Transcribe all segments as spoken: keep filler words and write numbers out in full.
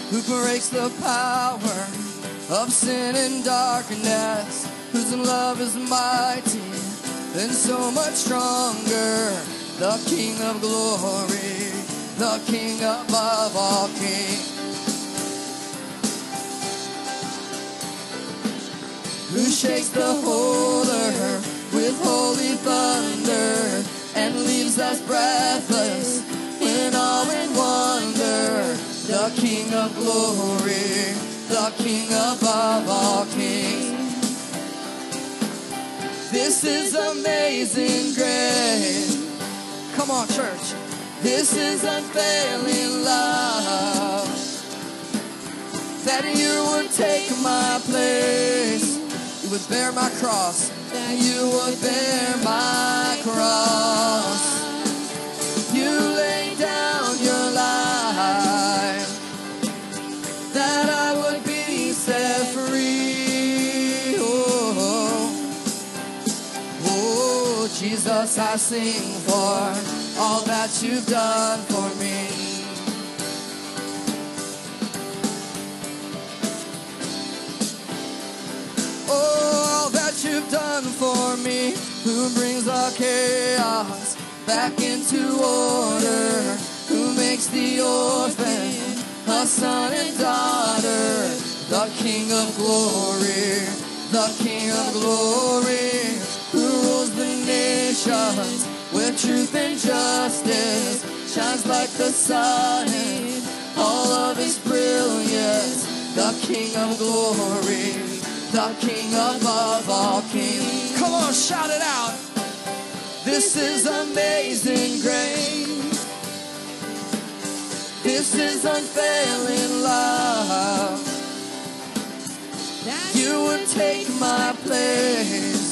who breaks the power of sin and darkness, whose love is mighty and so much stronger, the King of glory, the King above all kings, who shakes the whole earth with holy thunder and leaves us breathless in awe and wonder, the King of glory, the King above all kings. This is amazing grace. Come on, church. This is unfailing love, that you would take my place, you would bear my cross, that you would bear my cross. You lay down your life, that I would be set free. Oh, oh, Jesus, I sing for all that you've done for me. Oh, all that you've done for me, who brings our chaos back into order, who makes the orphan a son and daughter, the King of glory, the King of glory, who rules the nations with truth and justice, shines like the sun in all of his brilliance, the King of glory, the King above all kings. Come on, shout it out. This is amazing grace. This is unfailing love. That you would take my place,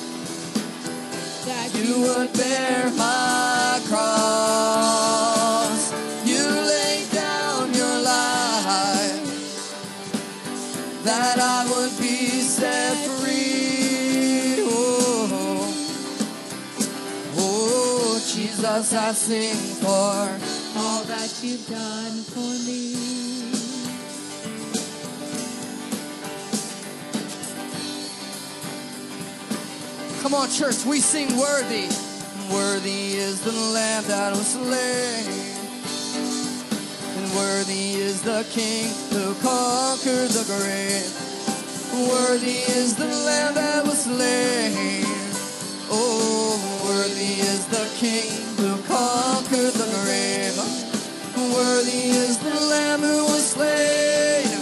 that you would bear my cross. You lay down your life, that I would be set free. Oh, oh, Jesus, I sing for all that you've done for me. Come on, church, we sing worthy. Worthy is the Lamb that was slain, and worthy is the King who conquered the grave. Worthy is the Lamb that was slain. Oh, worthy is the King who conquered the grave. Worthy is the Lamb who was slain.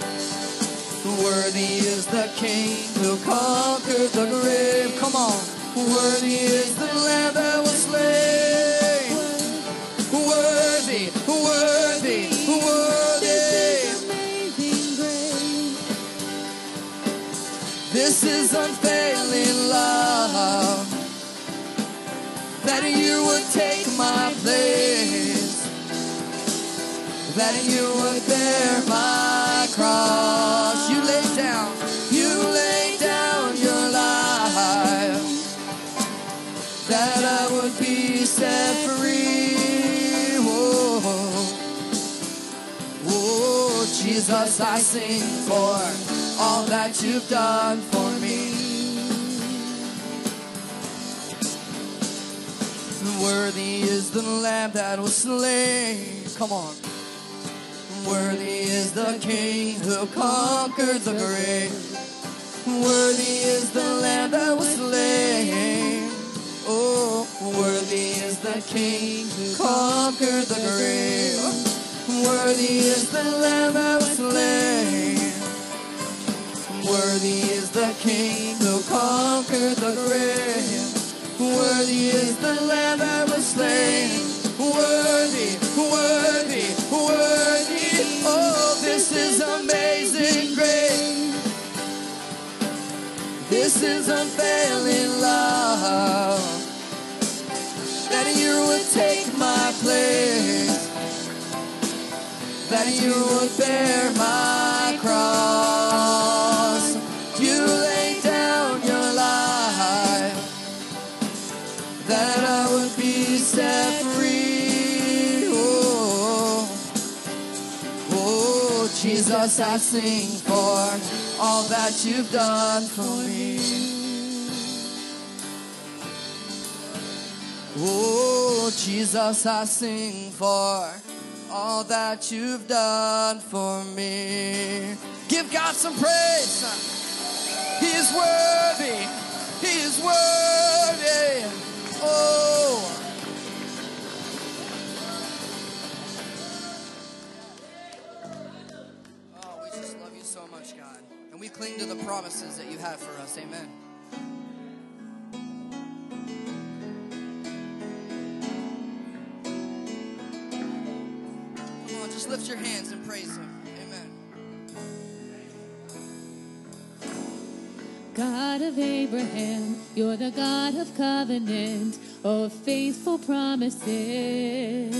Worthy is the King who conquered the grave. Come on. Worthy is the Lamb that was slain. Worthy, worthy, worthy. This is unfailing love, that you would take my place, that you would bear my cross. You lay down, you lay down your life, that I would be set free. Oh, oh, Jesus, I sing for all that you've done for me. Worthy is the Lamb that was slain. Come on. Worthy is the King who conquered the grave. Worthy is the Lamb that was slain. Oh, worthy is the King who conquered the grave. Worthy is the Lamb that was slain. Worthy is the King who conquered the grave. Worthy is the Lamb that was slain. Worthy, worthy, worthy. Oh, this is amazing grace. This is unfailing love, that you would take my place, that you would bear my cross. You lay down your life, that I would be set free. Oh, oh, Jesus, I sing for all that you've done for me. Oh, Jesus, I sing for all that you've done for me. Give God some praise. He is worthy. He is worthy. Oh. Oh, we just love you so much, God. And we cling to the promises that you have for us. Amen. Come on, just lift your hands and praise him. Amen. God of Abraham, you're the God of covenant, of faithful promises.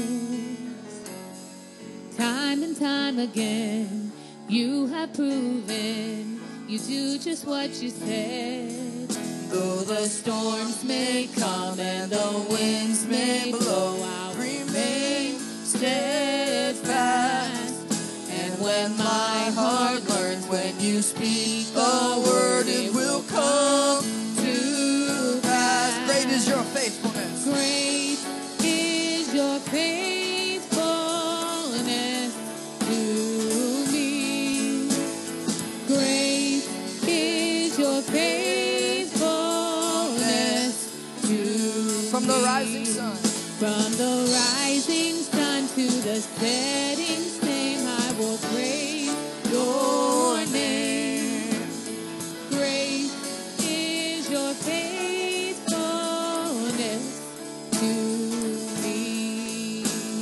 Time and time again, you have proven you do just what you said. Though the storms may come and the winds may blow, I'll remain steadfast. And when my heart learns, when you speak the word, it will come to pass. Great is your faithfulness. Great is your faithfulness to me. Great is your faithfulness to me. From the rising sun. From the rising sun to the setting same, I will praise your name. Great is your faithfulness to me.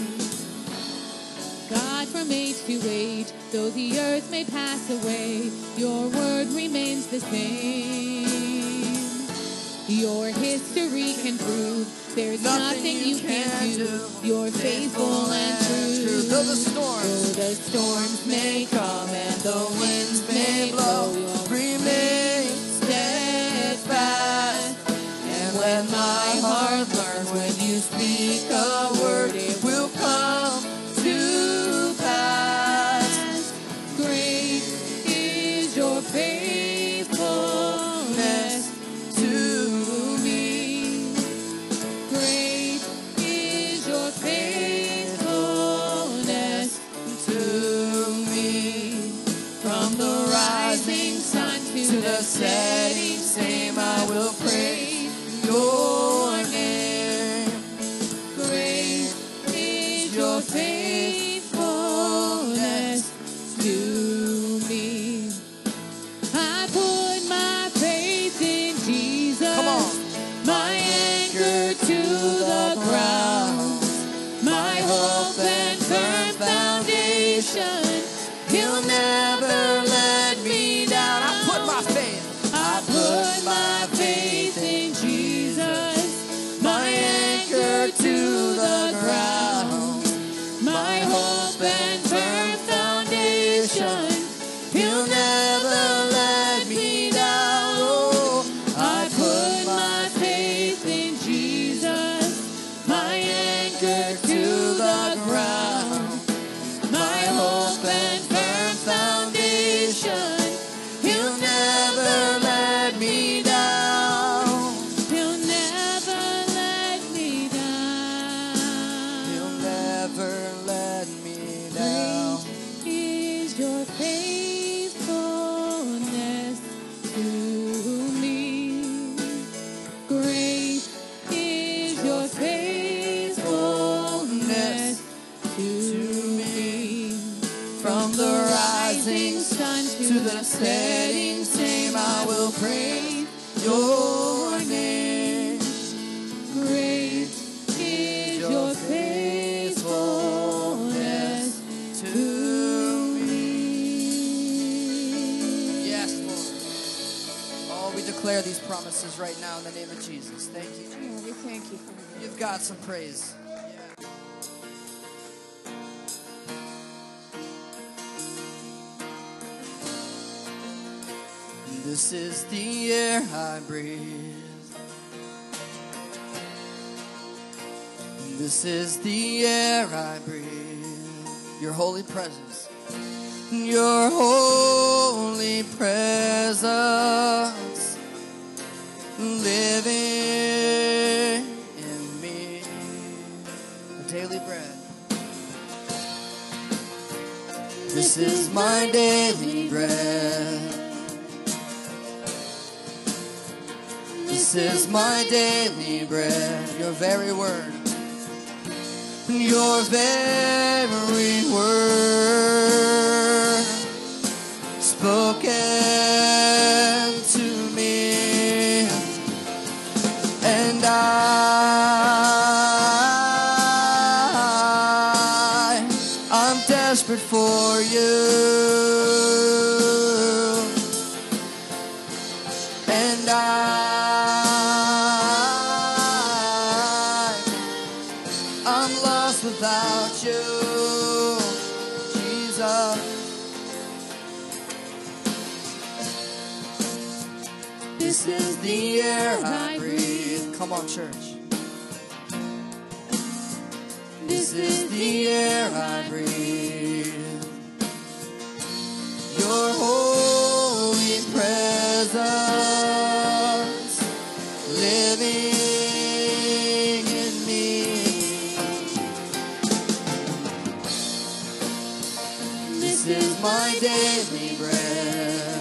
God, from age to age, though the earth may pass away, your word remains the same. Your history can prove there's nothing, nothing you, you can't do. do. You're faithful and true. Though the storms, though the storms may come and the winds may blow, you'll remain steadfast. And when my heart learns, when you speak a word, it will come to pass. Great is your faithfulness to me. Great is your faithfulness to me. From the rising sun to the setting same, I will praise your name. Great is your faithfulness to me. I put my faith in Jesus. Come on. My anchor to the ground, my hope and firm foundation. He'll never let me down. I put my faith. I put my faith in Jesus, my anchor to the ground, my hope and firm foundation. He'll never let me down. Oh, I put my faith in Jesus, my anchor to the ground, my hope and firm foundation. He'll never let me down. He'll never let me down. He'll never let me down. Great is your faithfulness to me. Great is your faithfulness to me. From the rising sun to the setting same, I will praise your name. Great is your faithfulness to me. Yes, Lord. Oh, we declare these promises right now in the name of Jesus. Thank you, Jesus. We thank you for this. Give God some praise. This is the air I breathe. This is the air I breathe. Your holy presence. your holy presence living in me. Daily bread. This is my daily bread. This is my daily bread. Your very word. Your very word spoken to me, and I, I'm desperate for you, and I, I'm lost without you, Jesus. This is the air I breathe. Come on, church. This is the air I breathe. Your holy presence living in me. This is my daily bread.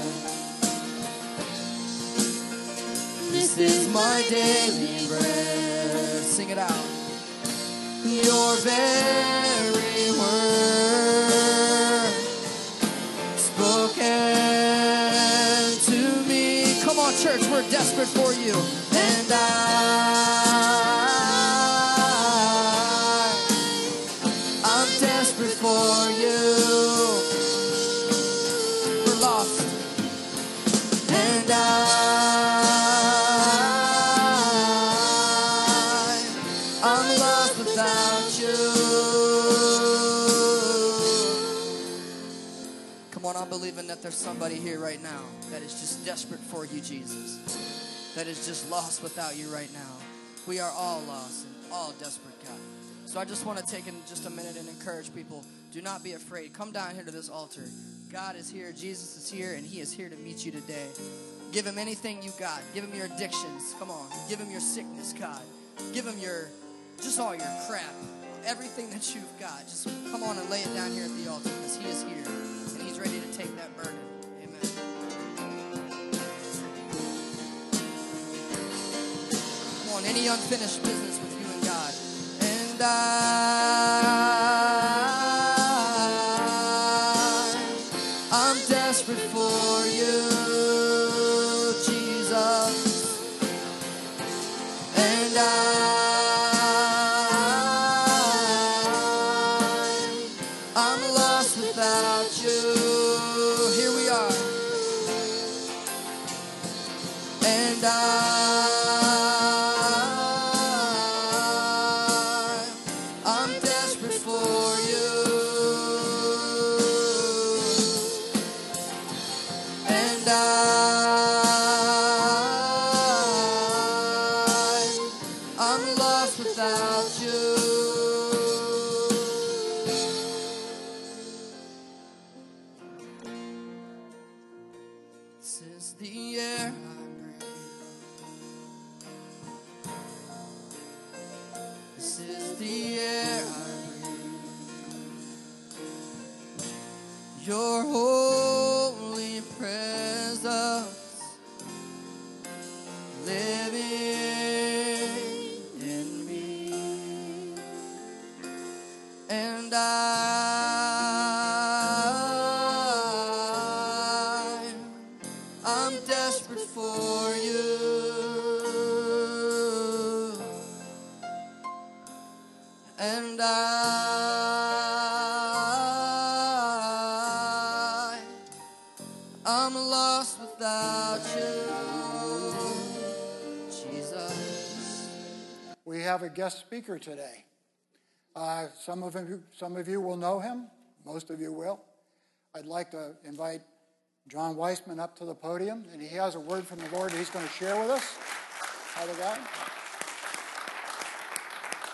This is my daily bread. Sing it out. Your very word spoken to me. Come on, church, we're desperate for you. And I, I'm desperate for you. We're lost. And I, I'm lost without you. Come on, I'm believing that there's somebody here right now that is just desperate for you, Jesus. That is just lost without you right now. We are all lost and all desperate, God. So I just want to take in just a minute and encourage people. Do not be afraid. Come down here to this altar. God is here. Jesus is here, and he is here to meet you today. Give him anything you got. Give him your addictions. Come on. Give him your sickness, God. Give him your, just all your crap. Everything that you've got. Just come on and lay it down here at the altar, because he is here, and he's ready to take that burden. Amen. Come on, any unfinished business with you and God. And I, I'm desperate for you, Jesus. And I, I'm lost without you. Here we are. And I, I'm desperate for you. And I, I'm lost without you. This is the air I breathe. This is the air I breathe. Your holy presence living in me. And I, I'm desperate for you. And I, I'm lost without you, Jesus. We have a guest speaker today. Uh, some of you, some of you will know him. Most of you will. I'd like to invite John Weissman up to the podium, and he has a word from the Lord that he's going to share with us. Father God.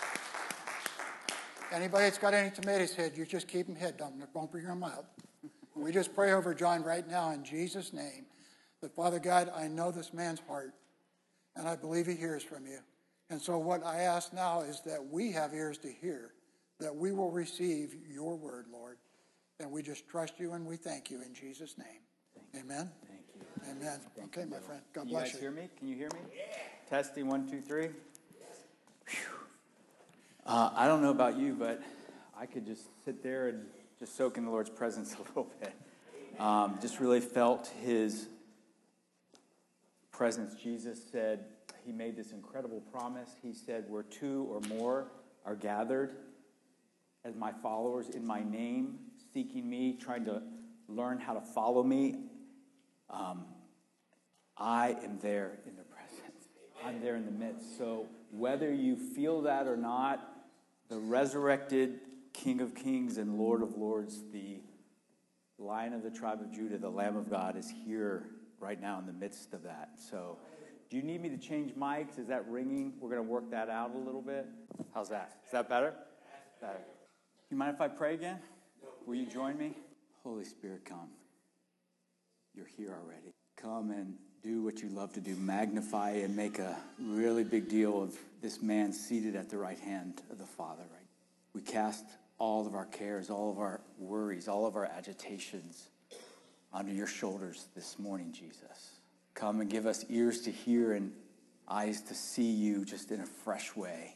Anybody that's got any tomatoes hid, you just keep them hid. Don't, don't bring them out. We just pray over John right now in Jesus' name that, Father God, I know this man's heart, and I believe he hears from you. And so what I ask now is that we have ears to hear, that we will receive your word, Lord. And we just trust you and we thank you in Jesus' name. Thank Amen. Thank you. Amen. Thank okay, you, my Lord. friend. God Can bless you. guys you. hear me? Can you hear me? Yeah. Testing, one, two, three. Yes. Uh, I don't know about you, but I could just sit there and just soak in the Lord's presence a little bit. Um, just really felt his presence. Jesus said, he made this incredible promise. He said, where two or more are gathered as my followers in my name, seeking me, trying to learn how to follow me, um, I am there in their presence. I'm there in the midst. So whether you feel that or not, the resurrected King of Kings and Lord of Lords, the Lion of the tribe of Judah, the Lamb of God, is here right now in the midst of that. So do you need me to change mics? Is that ringing? We're going to work that out a little bit. How's that? Is that better? Better. You mind if I pray again? Will you join me? Holy Spirit, come. You're here already. Come and do what you love to do. Magnify and make a really big deal of this man seated at the right hand of the Father. Right? We cast all of our cares, all of our worries, all of our agitations onto your shoulders this morning, Jesus. Come and give us ears to hear and eyes to see you just in a fresh way.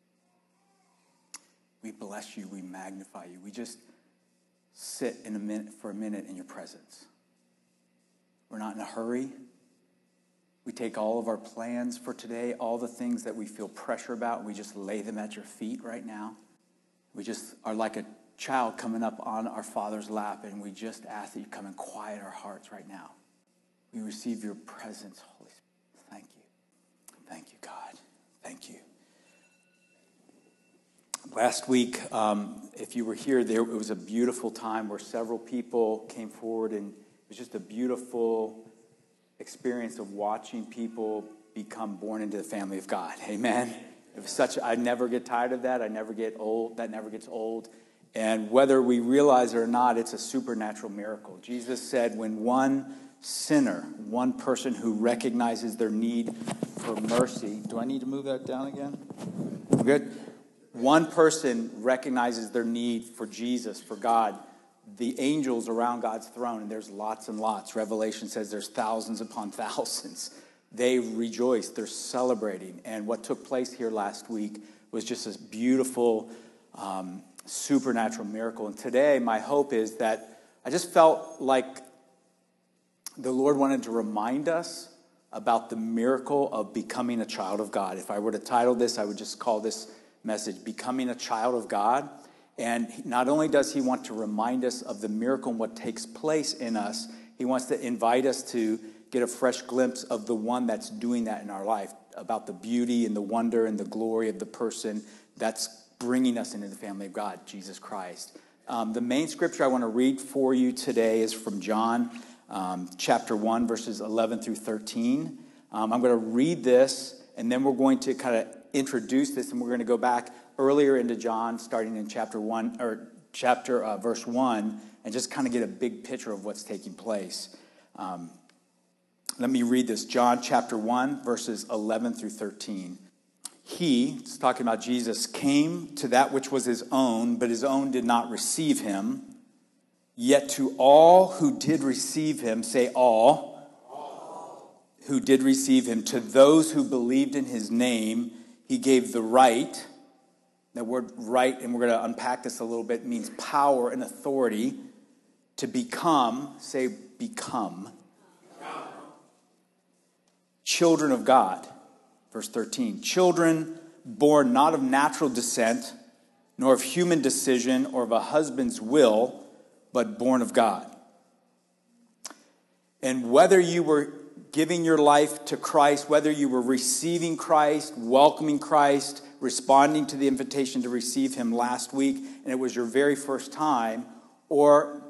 We bless you. We magnify you. We just sit in a minute for a minute in your presence. We're not in a hurry. We take all of our plans for today, all the things that we feel pressure about, we just lay them at your feet right now. We just are like a child coming up on our Father's lap, and we just ask that you come and quiet our hearts right now. We receive your presence, Holy Spirit. Thank you. Thank you, God. Thank you. Last week, um, if you were here, there it was a beautiful time where several people came forward, and it was just a beautiful experience of watching people become born into the family of God. Amen. It was such. I never get tired of that. I never get old. That never gets old. And whether we realize it or not, it's a supernatural miracle. Jesus said, when one sinner, one person who recognizes their need for mercy. Do I need to move that down again? Good. One person recognizes their need for Jesus, for God. The angels around God's throne, and there's lots and lots. Revelation says there's thousands upon thousands. They rejoice. They're celebrating. And what took place here last week was just this beautiful um, supernatural miracle. And today, my hope is that I just felt like the Lord wanted to remind us about the miracle of becoming a child of God. If I were to title this, I would just call this message, Becoming a Child of God. And not only does he want to remind us of the miracle and what takes place in us, he wants to invite us to get a fresh glimpse of the one that's doing that in our life, about the beauty and the wonder and the glory of the person that's bringing us into the family of God, Jesus Christ. Um, the main scripture I want to read for you today is from John um, chapter one, verses eleven through thirteen. Um, I'm going to read this, and then we're going to kind of introduce this, and we're going to go back earlier into John, starting in chapter one or chapter uh, verse one, and just kind of get a big picture of what's taking place. Um, let me read this. John chapter one, verses eleven through thirteen. He, it's talking about Jesus, came to that which was his own, but his own did not receive him. Yet to all who did receive him, say all, all, who did receive him, to those who believed in his name, he gave the right. That word right, and we're going to unpack this a little bit, means power and authority to become, say become, become. Children of God. Verse thirteen, children born not of natural descent, nor of human decision or of a husband's will, but born of God. And whether you were giving your life to Christ, whether you were receiving Christ, welcoming Christ, responding to the invitation to receive him last week, and it was your very first time, or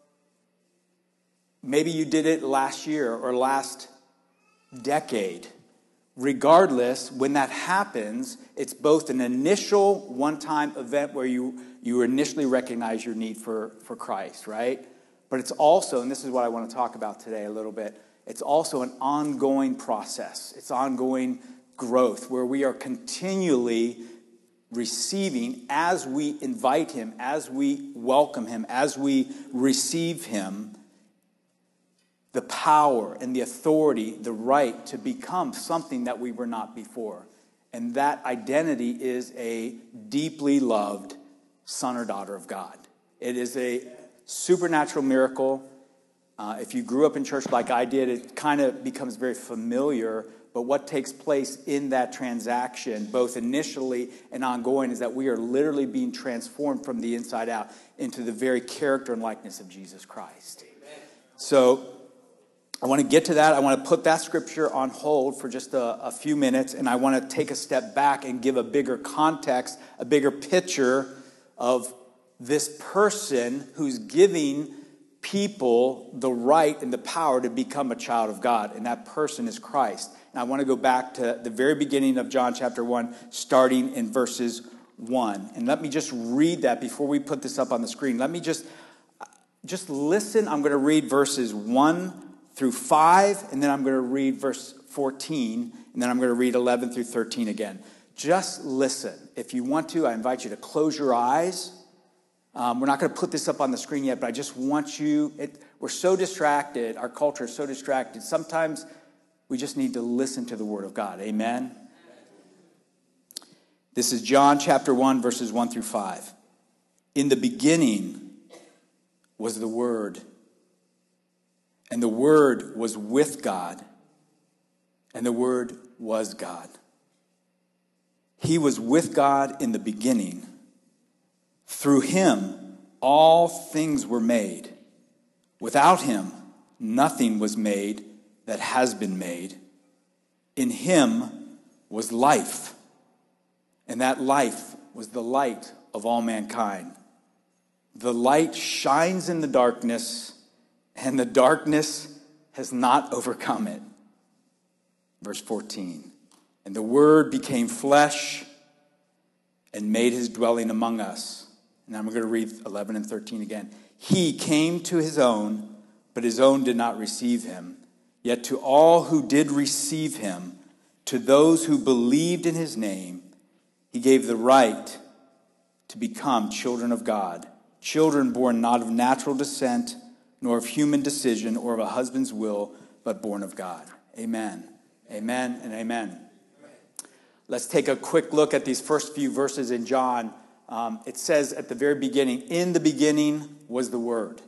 maybe you did it last year or last decade. Regardless, when that happens, it's both an initial one-time event where you, you initially recognize your need for, for Christ, right? But it's also, and this is what I want to talk about today a little bit, it's also an ongoing process. It's ongoing growth where we are continually receiving as we invite him, as we welcome him, as we receive him, the power and the authority, the right to become something that we were not before. And that identity is a deeply loved son or daughter of God. It is a supernatural miracle. Uh, if you grew up in church like I did, it kind of becomes very familiar. But what takes place in that transaction, both initially and ongoing, is that we are literally being transformed from the inside out into the very character and likeness of Jesus Christ. Amen. So I want to get to that. I want to put that scripture on hold for just a, a few minutes, and I want to take a step back and give a bigger context, a bigger picture of this person who's giving people the right and the power to become a child of God, and that person is Christ. And I want to go back to the very beginning of John chapter one, starting in verses one. And let me just read that before we put this up on the screen. Let me just, just listen. I'm going to read verses one through five, and then I'm going to read verse fourteen, and then I'm going to read eleven through thirteen again. Just listen. If you want to, I invite you to close your eyes. Um, we're not going to put this up on the screen yet, but I just want you, it, we're so distracted, our culture is so distracted. Sometimes we just need to listen to the word of God. Amen? This is John chapter one, verses one through five. In the beginning was the Word, and the Word was with God, and the Word was God. He was with God in the beginning. Through him, all things were made. Without him, nothing was made that has been made. In him was life, and that life was the light of all mankind. The light shines in the darkness, and the darkness has not overcome it. Verse fourteen. And the Word became flesh and made his dwelling among us. And I'm going to read eleven and thirteen again. He came to his own, but his own did not receive him. Yet to all who did receive him, to those who believed in his name, he gave the right to become children of God. Children born not of natural descent, nor of human decision, or of a husband's will, but born of God. Amen. Amen and amen. Let's take a quick look at these first few verses in John. Um, it says at the very beginning, in the beginning was the Word.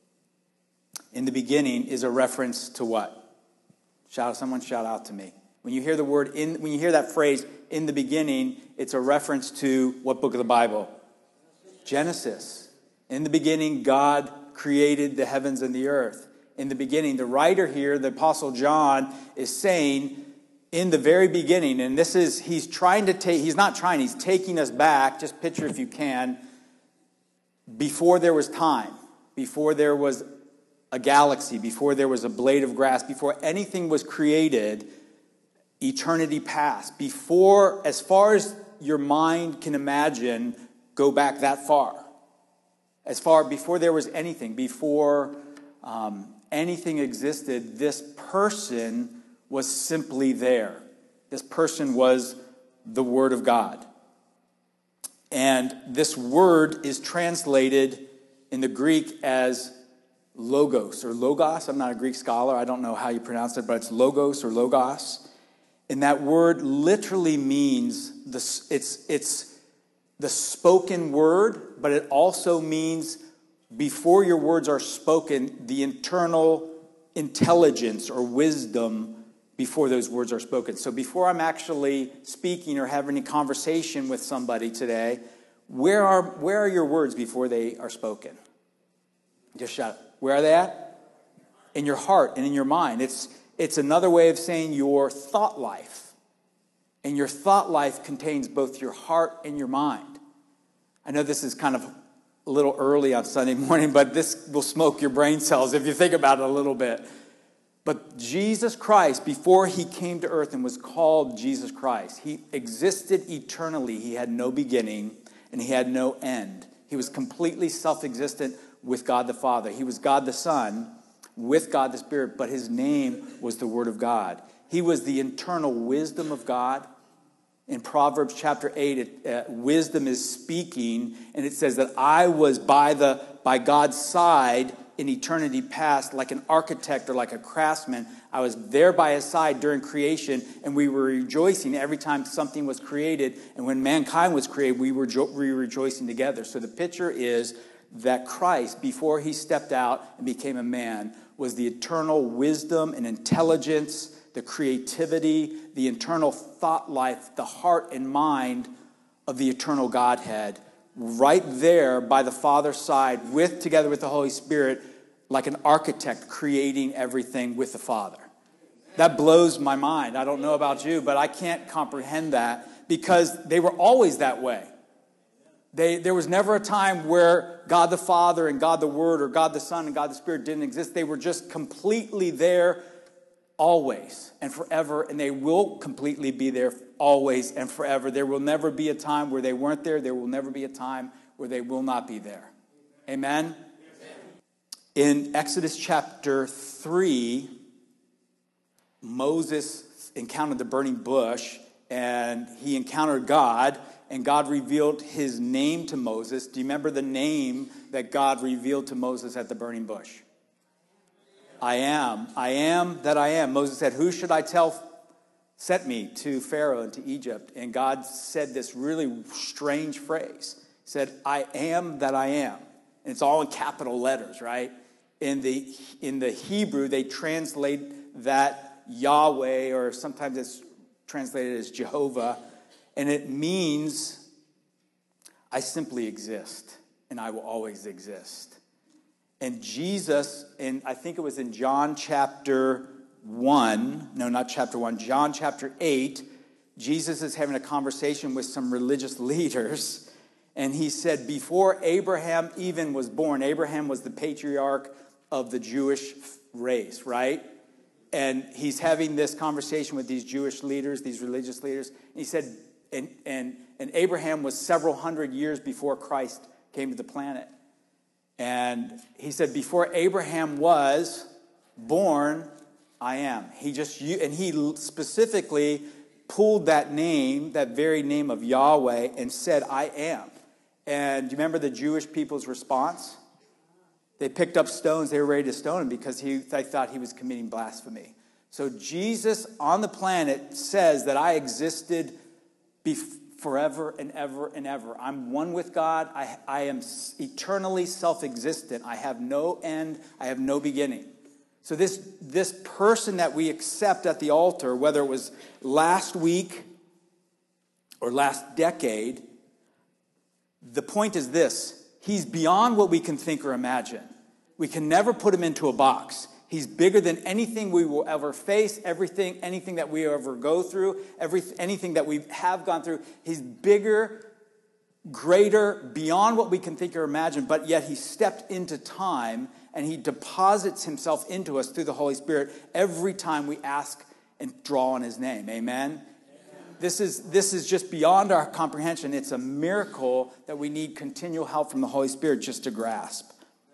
In the beginning is a reference to what? Shout, someone shout out to me. When you hear the word, in, when you hear that phrase, in the beginning, it's a reference to what book of the Bible? Genesis. In the beginning, God created the heavens and the earth. In the beginning, the writer here, the Apostle John, is saying, in the very beginning, and this is, he's trying to take, he's not trying, he's taking us back, just picture if you can, before there was time, before there was a galaxy, before there was a blade of grass, before anything was created, eternity past. Before, as far as your mind can imagine, go back that far. As far, before there was anything, before um, anything existed, this person was simply there. This person was the Word of God. And this word is translated in the Greek as logos or logos. I'm not a Greek scholar. I don't know how you pronounce it, but it's logos or logos. And that word literally means, the, it's, it's the spoken word, but it also means before your words are spoken, the internal intelligence or wisdom before those words are spoken. So before I'm actually speaking or having a conversation with somebody today, where are where are your words before they are spoken? Just shout it. Where are they at? In your heart and in your mind. It's it's another way of saying your thought life. And your thought life contains both your heart and your mind. I know this is kind of a little early on Sunday morning, but this will smoke your brain cells if you think about it a little bit. But Jesus Christ, before he came to earth and was called Jesus Christ, he existed eternally. He had no beginning and he had no end. He was completely self-existent, with God the Father. He was God the Son with God the Spirit, but his name was the Word of God. He was the internal wisdom of God. In Proverbs chapter eight, it, uh, wisdom is speaking, and it says that I was by the by God's side in eternity past, like an architect or like a craftsman. I was there by his side during creation, and we were rejoicing every time something was created. And when mankind was created, we were, jo- we were rejoicing together. So the picture is that Christ, before he stepped out and became a man, was the eternal wisdom and intelligence, the creativity, the internal thought life, the heart and mind of the eternal Godhead, right there by the Father's side, with together with the Holy Spirit, like an architect creating everything with the Father. That blows my mind. I don't know about you, but I can't comprehend that because they were always that way. They, there was never a time where God the Father and God the Word or God the Son and God the Spirit didn't exist. They were just completely there always and forever, and they will completely be there always and forever. There will never be a time where they weren't there. There will never be a time where they will not be there. Amen? In Exodus chapter three, Moses encountered the burning bush, and he encountered God, and God revealed his name to Moses. Do you remember the name that God revealed to Moses at the burning bush? I am. I am that I am. Moses said, who should I tell sent me to Pharaoh and to Egypt? And God said this really strange phrase. He said, I am that I am. And it's all in capital letters, right? In the, in the Hebrew, they translate that Yahweh, or sometimes it's translated as Jehovah. And it means, I simply exist, and I will always exist. And Jesus, and I think it was in John chapter one, no, not chapter one, John chapter eight, Jesus is having a conversation with some religious leaders, and he said, before Abraham even was born, Abraham was the patriarch of the Jewish race, right? And he's having this conversation with these Jewish leaders, these religious leaders, and he said, and, and, and Abraham was several hundred years before Christ came to the planet. And he said, before Abraham was born, I am. He just, and he specifically pulled that name, that very name of Yahweh, and said, I am. And do you remember the Jewish people's response? They picked up stones. They were ready to stone him because he, they thought he was committing blasphemy. So Jesus on the planet says that I existed before. Forever and ever and ever. I'm one with God. I, I am eternally self-existent. I have no end. I have no beginning. So this, this person that we accept at the altar, whether it was last week or last decade, the point is this. He's beyond what we can think or imagine. We can never put him into a box. He's bigger than anything we will ever face, everything, anything that we ever go through, every, anything that we have gone through. He's bigger, greater, beyond what we can think or imagine, but yet he stepped into time and he deposits himself into us through the Holy Spirit every time we ask and draw on his name. Amen? Amen. This is, this is just beyond our comprehension. It's a miracle that we need continual help from the Holy Spirit just to grasp.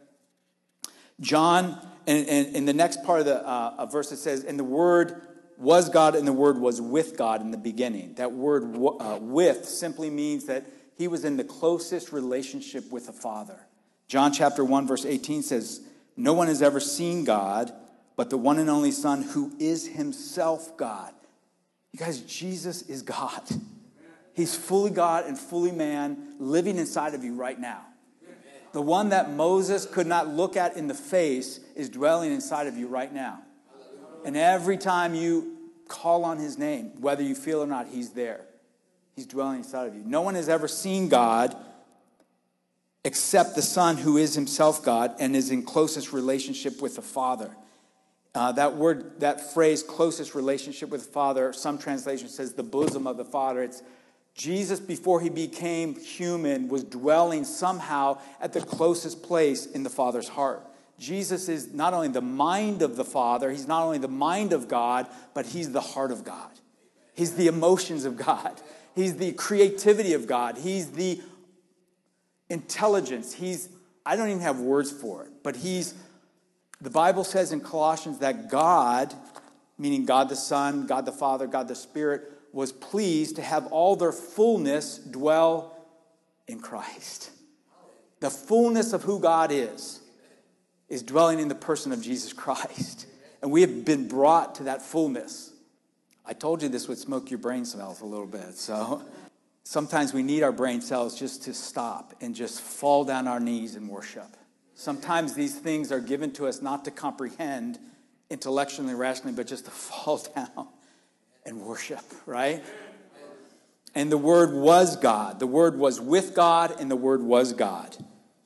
John... And, and in the next part of the uh, verse, it says, and the Word was God, and the Word was with God in the beginning. That word uh, with simply means that he was in the closest relationship with the Father. John chapter one, verse eighteen says, no one has ever seen God, but the one and only Son who is himself God. You guys, Jesus is God. He's fully God and fully man living inside of you right now. The one that Moses could not look at in the face is dwelling inside of you right now. And every time you call on his name, whether you feel or not, he's there. He's dwelling inside of you. No one has ever seen God except the Son who is himself God and is in closest relationship with the Father. Uh, that word, that phrase, closest relationship with the Father, some translation says the bosom of the Father. It's Jesus, before he became human, was dwelling somehow at the closest place in the Father's heart. Jesus is not only the mind of the Father, he's not only the mind of God, but he's the heart of God. He's the emotions of God. He's the creativity of God. He's the intelligence. He's I don't even have words for it. But he's, the Bible says in Colossians that God, meaning God the Son, God the Father, God the Spirit, was pleased to have all their fullness dwell in Christ. The fullness of who God is, is dwelling in the person of Jesus Christ. And we have been brought to that fullness. I told you this would smoke your brain cells a little bit. So sometimes we need our brain cells just to stop and just fall down our knees and worship. Sometimes these things are given to us not to comprehend intellectually, rationally, but just to fall down and worship, right? And the Word was God. The Word was with God, and the Word was God.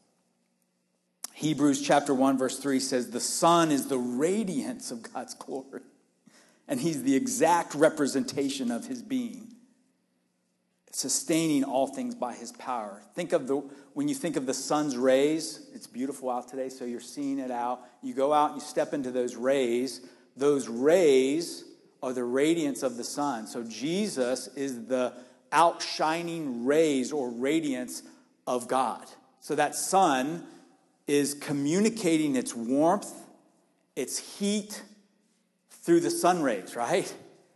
Hebrews chapter one, verse three says, the Son is the radiance of God's glory. And he's the exact representation of his being, sustaining all things by his power. Think of the, when you think of the sun's rays, it's beautiful out today, so you're seeing it out. You go out and you step into those rays. Those rays are the radiance of the sun. So Jesus is the outshining rays or radiance of God. So that sun is communicating its warmth, its heat through the sun rays, right?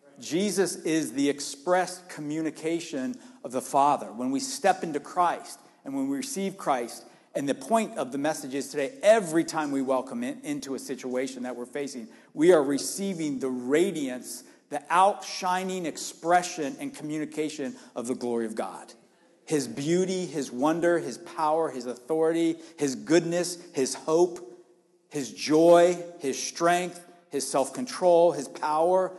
Jesus is the express communication of the Father. When we step into Christ and when we receive Christ, and the point of the message is today, every time we welcome in, into a situation that we're facing, we are receiving the radiance, the outshining expression and communication of the glory of God. His beauty, his wonder, his power, his authority, his goodness, his hope, his joy, his strength, his self-control, his power.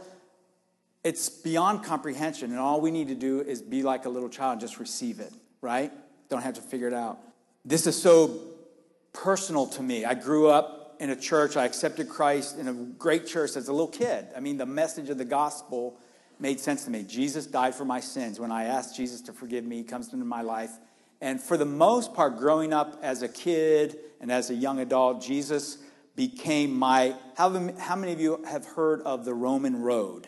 It's beyond comprehension, and all we need to do is be like a little child and just receive it, right? Don't have to figure it out. This is so personal to me. I grew up in a church. I accepted Christ in a great church as a little kid. I mean, the message of the gospel made sense to me. Jesus died for my sins. When I asked Jesus to forgive me, he comes into my life. And for the most part, growing up as a kid and as a young adult, Jesus became my... How, how many of you have heard of the Roman road?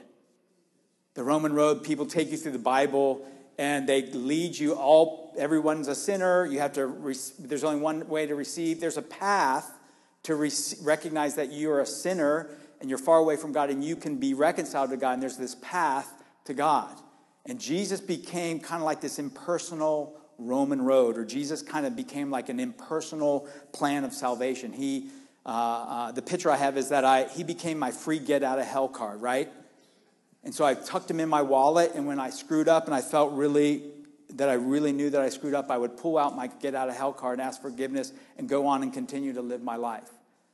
The Roman road, people take you through the Bible, and they lead you all... Everyone's a sinner. You have to... There's only one way to receive. There's a path to re- recognize that you're a sinner, and you're far away from God, and you can be reconciled to God, and there's this path to God. And Jesus became kind of like this impersonal Roman road, or Jesus kind of became like an impersonal plan of salvation. He, uh, uh, the picture I have is that I he became my free get out of hell card, right? And so I tucked him in my wallet, and when I screwed up and I felt really, that I really knew that I screwed up, I would pull out my get out of hell card and ask forgiveness and go on and continue to live my life.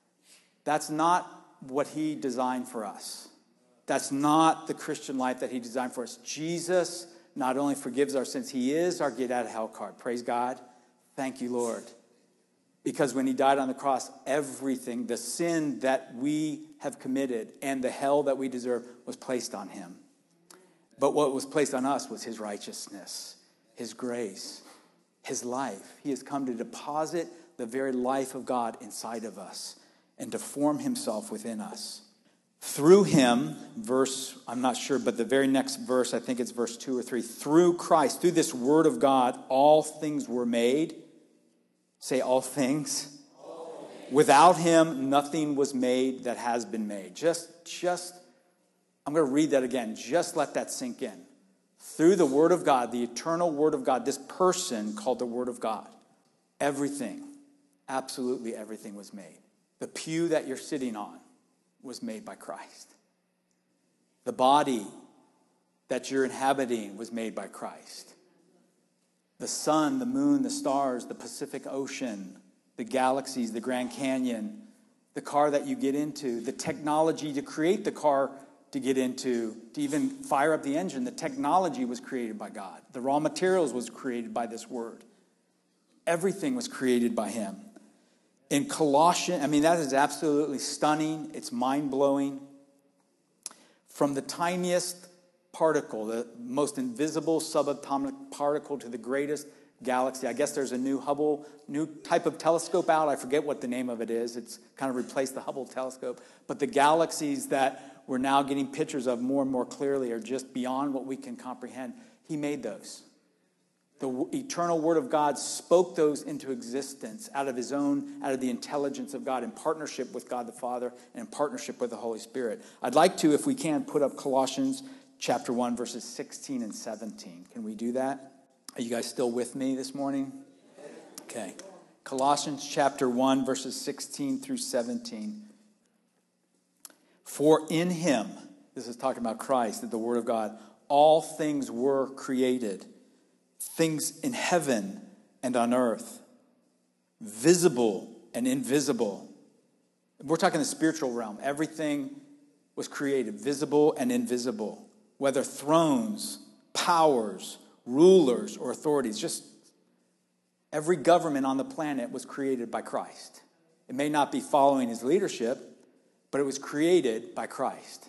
That's not what he designed for us. That's not the Christian life that he designed for us. Jesus not only forgives our sins, he is our get out of hell card. Praise God. Thank you, Lord. Because when he died on the cross, everything, the sin that we have committed and the hell that we deserve was placed on him. But what was placed on us was his righteousness, his grace, his life. He has come to deposit the very life of God inside of us and to form himself within us. Through him, verse, I'm not sure, but the very next verse, I think it's verse two or three. Through Christ, through this word of God, all things were made. Say all things. All things. Without him, nothing was made that has been made. Just, just, I'm going to read that again. Just let that sink in. Through the word of God, the eternal word of God, this person called the word of God, everything, absolutely everything was made. The pew that you're sitting on was made by Christ. The body that you're inhabiting was made by Christ. The sun, the moon, the stars, the Pacific Ocean, the galaxies, the Grand Canyon, the car that you get into, the technology to create the car to get into, to even fire up the engine, the technology was created by God. The raw materials was created by this word. Everything was created by him. In Colossians, I mean, that is absolutely stunning. It's mind-blowing. From the tiniest particle, the most invisible subatomic particle to the greatest galaxy. I guess there's a new Hubble, new type of telescope out. I forget what the name of it is. It's kind of replaced the Hubble telescope. But the galaxies that we're now getting pictures of more and more clearly are just beyond what we can comprehend. He made those. The w- eternal Word of God spoke those into existence out of his own, out of the intelligence of God, in partnership with God the Father and in partnership with the Holy Spirit. I'd like to, if we can, put up Colossians chapter one, verses sixteen and seventeen. Can we do that? Are you guys still with me this morning? Okay. Colossians chapter one, verses sixteen through seventeen. For in him, this is talking about Christ, the Word of God, all things were created. Things in heaven and on earth, visible and invisible. We're talking the spiritual realm. Everything was created, visible and invisible. Whether thrones, powers, rulers, or authorities. Just every government on the planet was created by Christ. It may not be following his leadership, but it was created by Christ.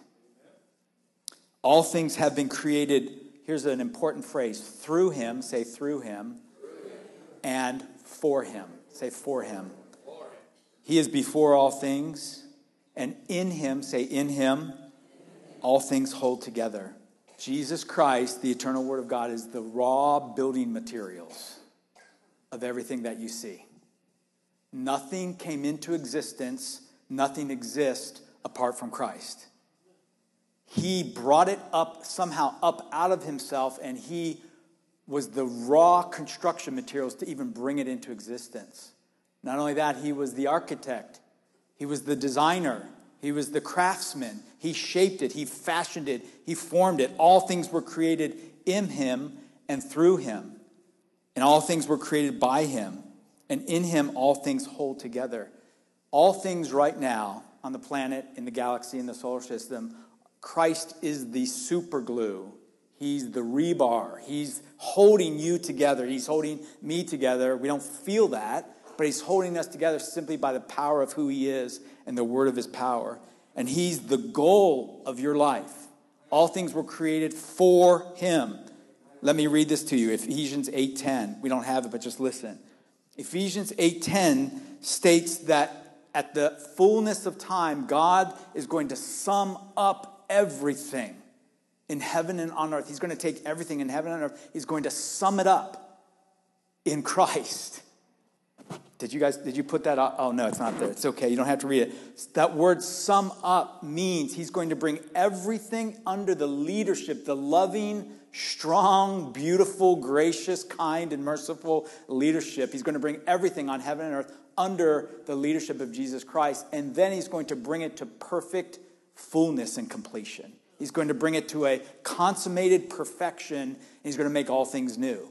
All things have been created. Here's an important phrase. Through him, say through him, through him. And for him, say for him. For him. He is before all things, and in him, say in him, all things hold together. Jesus Christ, the eternal Word of God, is the raw building materials of everything that you see. Nothing came into existence, nothing exists apart from Christ. He brought it up, somehow up out of himself, and he was the raw construction materials to even bring it into existence. Not only that, he was the architect. He was the designer. He was the craftsman. He shaped it. He fashioned it. He formed it. All things were created in him and through him. And all things were created by him. And in him all things hold together. All things right now on the planet, in the galaxy, in the solar system, Christ is the super glue. He's the rebar. He's holding you together. He's holding me together. We don't feel that, but he's holding us together simply by the power of who he is and the word of his power. And he's the goal of your life. All things were created for him. Let me read this to you. Ephesians eight ten. We don't have it, but just listen. Ephesians eight ten states that at the fullness of time, God is going to sum up everything in heaven and on earth. He's going to take everything in heaven and earth. He's going to sum it up in Christ. Did you guys, did you put that up? Oh, no, it's not there. It's okay. You don't have to read it. That word sum up means he's going to bring everything under the leadership, the loving, strong, beautiful, gracious, kind, and merciful leadership. He's going to bring everything on heaven and earth under the leadership of Jesus Christ. And then he's going to bring it to perfect fullness and completion. He's going to bring it to a consummated perfection, and he's going to make all things new.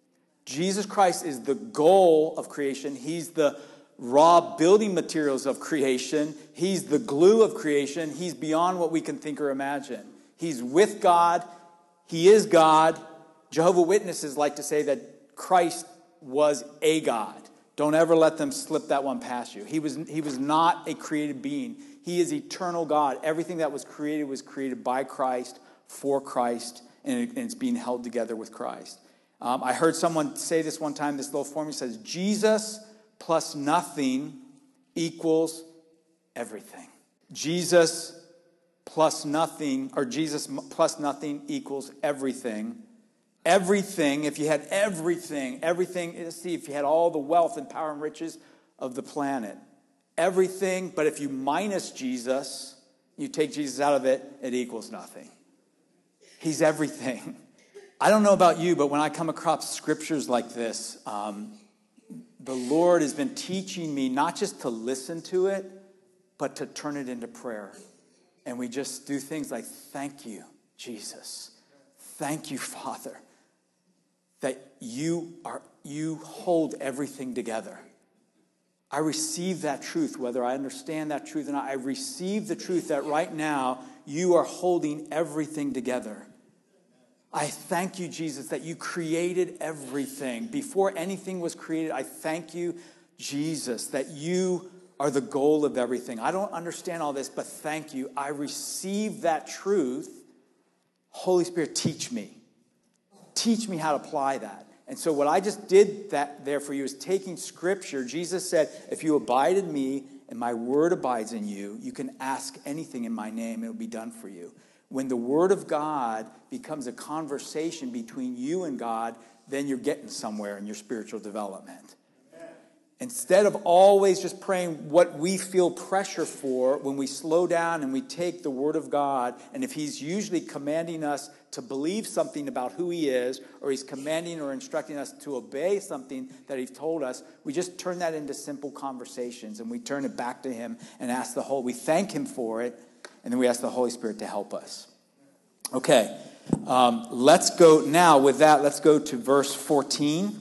Jesus Christ is the goal of creation. He's the raw building materials of creation. He's the glue of creation. He's beyond what we can think or imagine. He's with God. He is God. Jehovah's Witnesses like to say that Christ was a God. Don't ever let them slip that one past you. He was, he was not a created being. He is eternal God. Everything that was created was created by Christ, for Christ, and, it, and it's being held together with Christ. Um, I heard someone say this one time, this little formula says, Jesus plus nothing equals everything. Jesus plus nothing, or Jesus plus nothing equals everything. Everything, if you had everything, everything, let's see, if you had all the wealth and power and riches of the planet, everything, but if you minus Jesus, you take Jesus out of it, it equals nothing. He's everything. I don't know about you, but when I come across scriptures like this, um, the Lord has been teaching me not just to listen to it, but to turn it into prayer. And we just do things like, thank you, Jesus. Thank you, Father, that you are you hold everything together. I receive that truth, whether I understand that truth or not. I receive the truth that right now you are holding everything together. I thank you, Jesus, that you created everything. Before anything was created, I thank you, Jesus, that you are the goal of everything. I don't understand all this, but thank you. I receive that truth. Holy Spirit, teach me. Teach me how to apply that. And so what I just did that there for you is taking scripture. Jesus said, if you abide in me and my word abides in you, you can ask anything in my name and it will be done for you. When the Word of God becomes a conversation between you and God, then you're getting somewhere in your spiritual development. Instead of always just praying what we feel pressure for, when we slow down and we take the Word of God, and if He's usually commanding us to believe something about who He is, or He's commanding or instructing us to obey something that He's told us, we just turn that into simple conversations, and we turn it back to Him and ask the Holy, we thank Him for it, and then we ask the Holy Spirit to help us. Okay, um, let's go now with that, let's go to verse fourteen.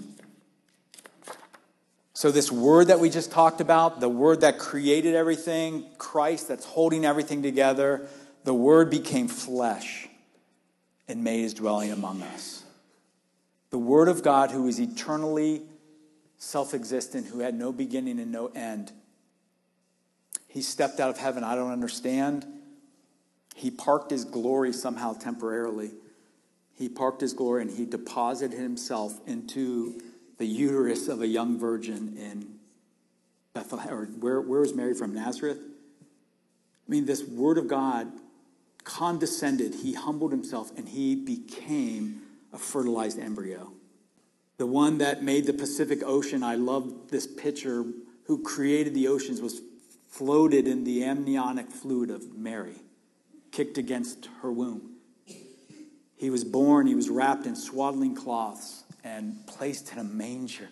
So this word that we just talked about, the word that created everything, Christ that's holding everything together, the word became flesh and made his dwelling among us. The word of God, who is eternally self-existent, who had no beginning and no end. He stepped out of heaven. I don't understand. He parked his glory somehow temporarily. He parked his glory and he deposited himself into the uterus of a young virgin in Bethlehem, or where, where was Mary from? Nazareth? I mean, this word of God condescended. He humbled himself and he became a fertilized embryo. The one that made the Pacific Ocean, I love this picture, who created the oceans, was floated in the amniotic fluid of Mary, kicked against her womb. He was born, he was wrapped in swaddling cloths and placed in a manger.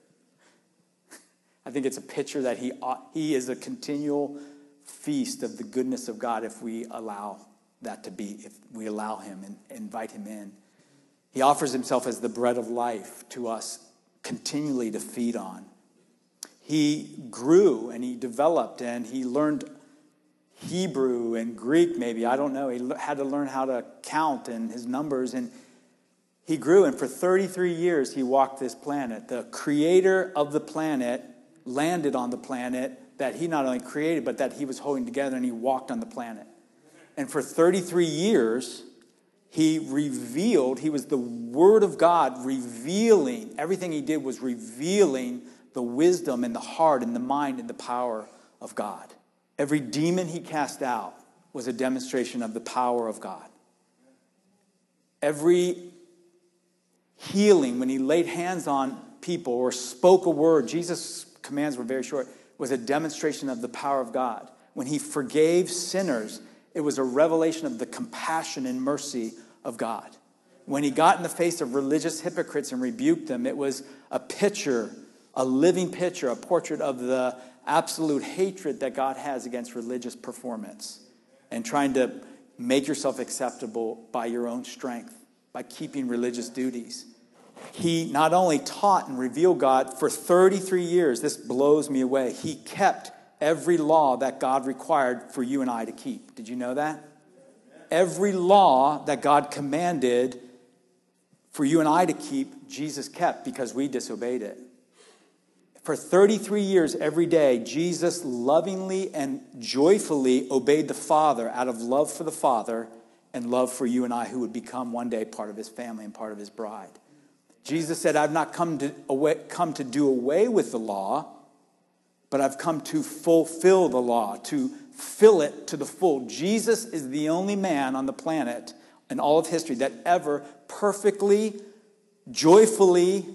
I think it's a picture that he he is a continual feast of the goodness of God if we allow that to be, if we allow him and invite him in. He offers himself as the bread of life to us continually to feed on. He grew and he developed and he learned Hebrew and Greek maybe, I don't know. He had to learn how to count and his numbers, and he grew, and for thirty-three years he walked this planet. The creator of the planet landed on the planet that he not only created, but that he was holding together, and he walked on the planet. And for thirty-three years, he revealed, he was the Word of God revealing, everything he did was revealing the wisdom and the heart and the mind and the power of God. Every demon he cast out was a demonstration of the power of God. Every healing, when he laid hands on people or spoke a word, Jesus' commands were very short, was a demonstration of the power of God. When he forgave sinners, it was a revelation of the compassion and mercy of God. When he got in the face of religious hypocrites and rebuked them, it was a picture, a living picture, a portrait of the absolute hatred that God has against religious performance and trying to make yourself acceptable by your own strength, by keeping religious duties. He not only taught and revealed God for thirty-three years, this blows me away. He kept every law that God required for you and I to keep. Did you know that? Every law that God commanded for you and I to keep, Jesus kept because we disobeyed it. For thirty-three years, every day, Jesus lovingly and joyfully obeyed the Father out of love for the Father and love for you and I, who would become one day part of his family and part of his bride. Jesus said, I've not come to, away, come to do away with the law, but I've come to fulfill the law, to fill it to the full. Jesus is the only man on the planet in all of history that ever perfectly, joyfully,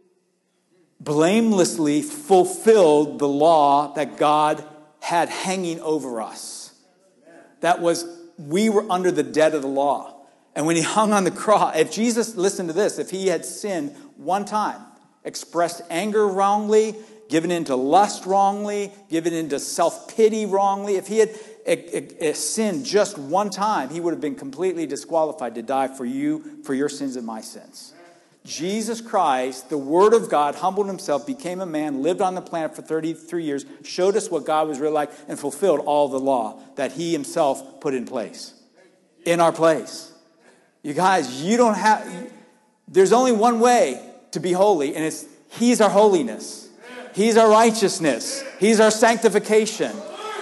blamelessly fulfilled the law that God had hanging over us. That was, we were under the debt of the law. And when he hung on the cross, if Jesus, listen to this, if he had sinned one time, expressed anger wrongly, given into lust wrongly, given into self-pity wrongly, if he had a, a, a sinned just one time, he would have been completely disqualified to die for you, for your sins and my sins. Jesus Christ, the Word of God, humbled himself, became a man, lived on the planet for thirty-three years, showed us what God was really like, and fulfilled all the law that he himself put in place. In our place. You guys, you don't have, there's only one way to be holy, and it's, he's our holiness. He's our righteousness. He's our sanctification.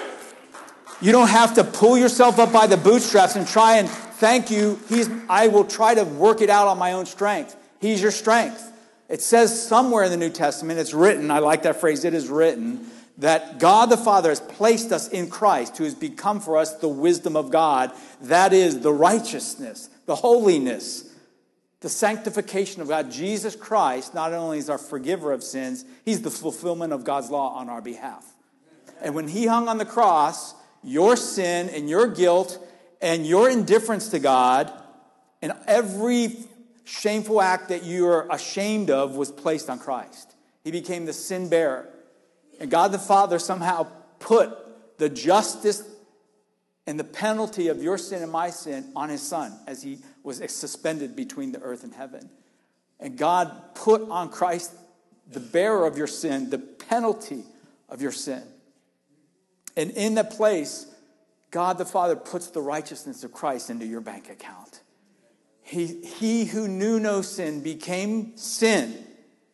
You don't have to pull yourself up by the bootstraps and try and thank you. He's, I will try to work it out on my own strength. He's your strength. It says somewhere in the New Testament, it's written, I like that phrase, it is written, that God the Father has placed us in Christ, who has become for us the wisdom of God. That is the righteousness, the holiness, the sanctification of God. Jesus Christ not only is our forgiver of sins, he's the fulfillment of God's law on our behalf. And when he hung on the cross, your sin and your guilt and your indifference to God and every shameful act that you're ashamed of was placed on Christ. He became the sin bearer. And God the Father somehow put the justice and the penalty of your sin and my sin on his Son as he was suspended between the earth and heaven. And God put on Christ, the bearer of your sin, the penalty of your sin. And in that place, God the Father puts the righteousness of Christ into your bank account. He, he who knew no sin became sin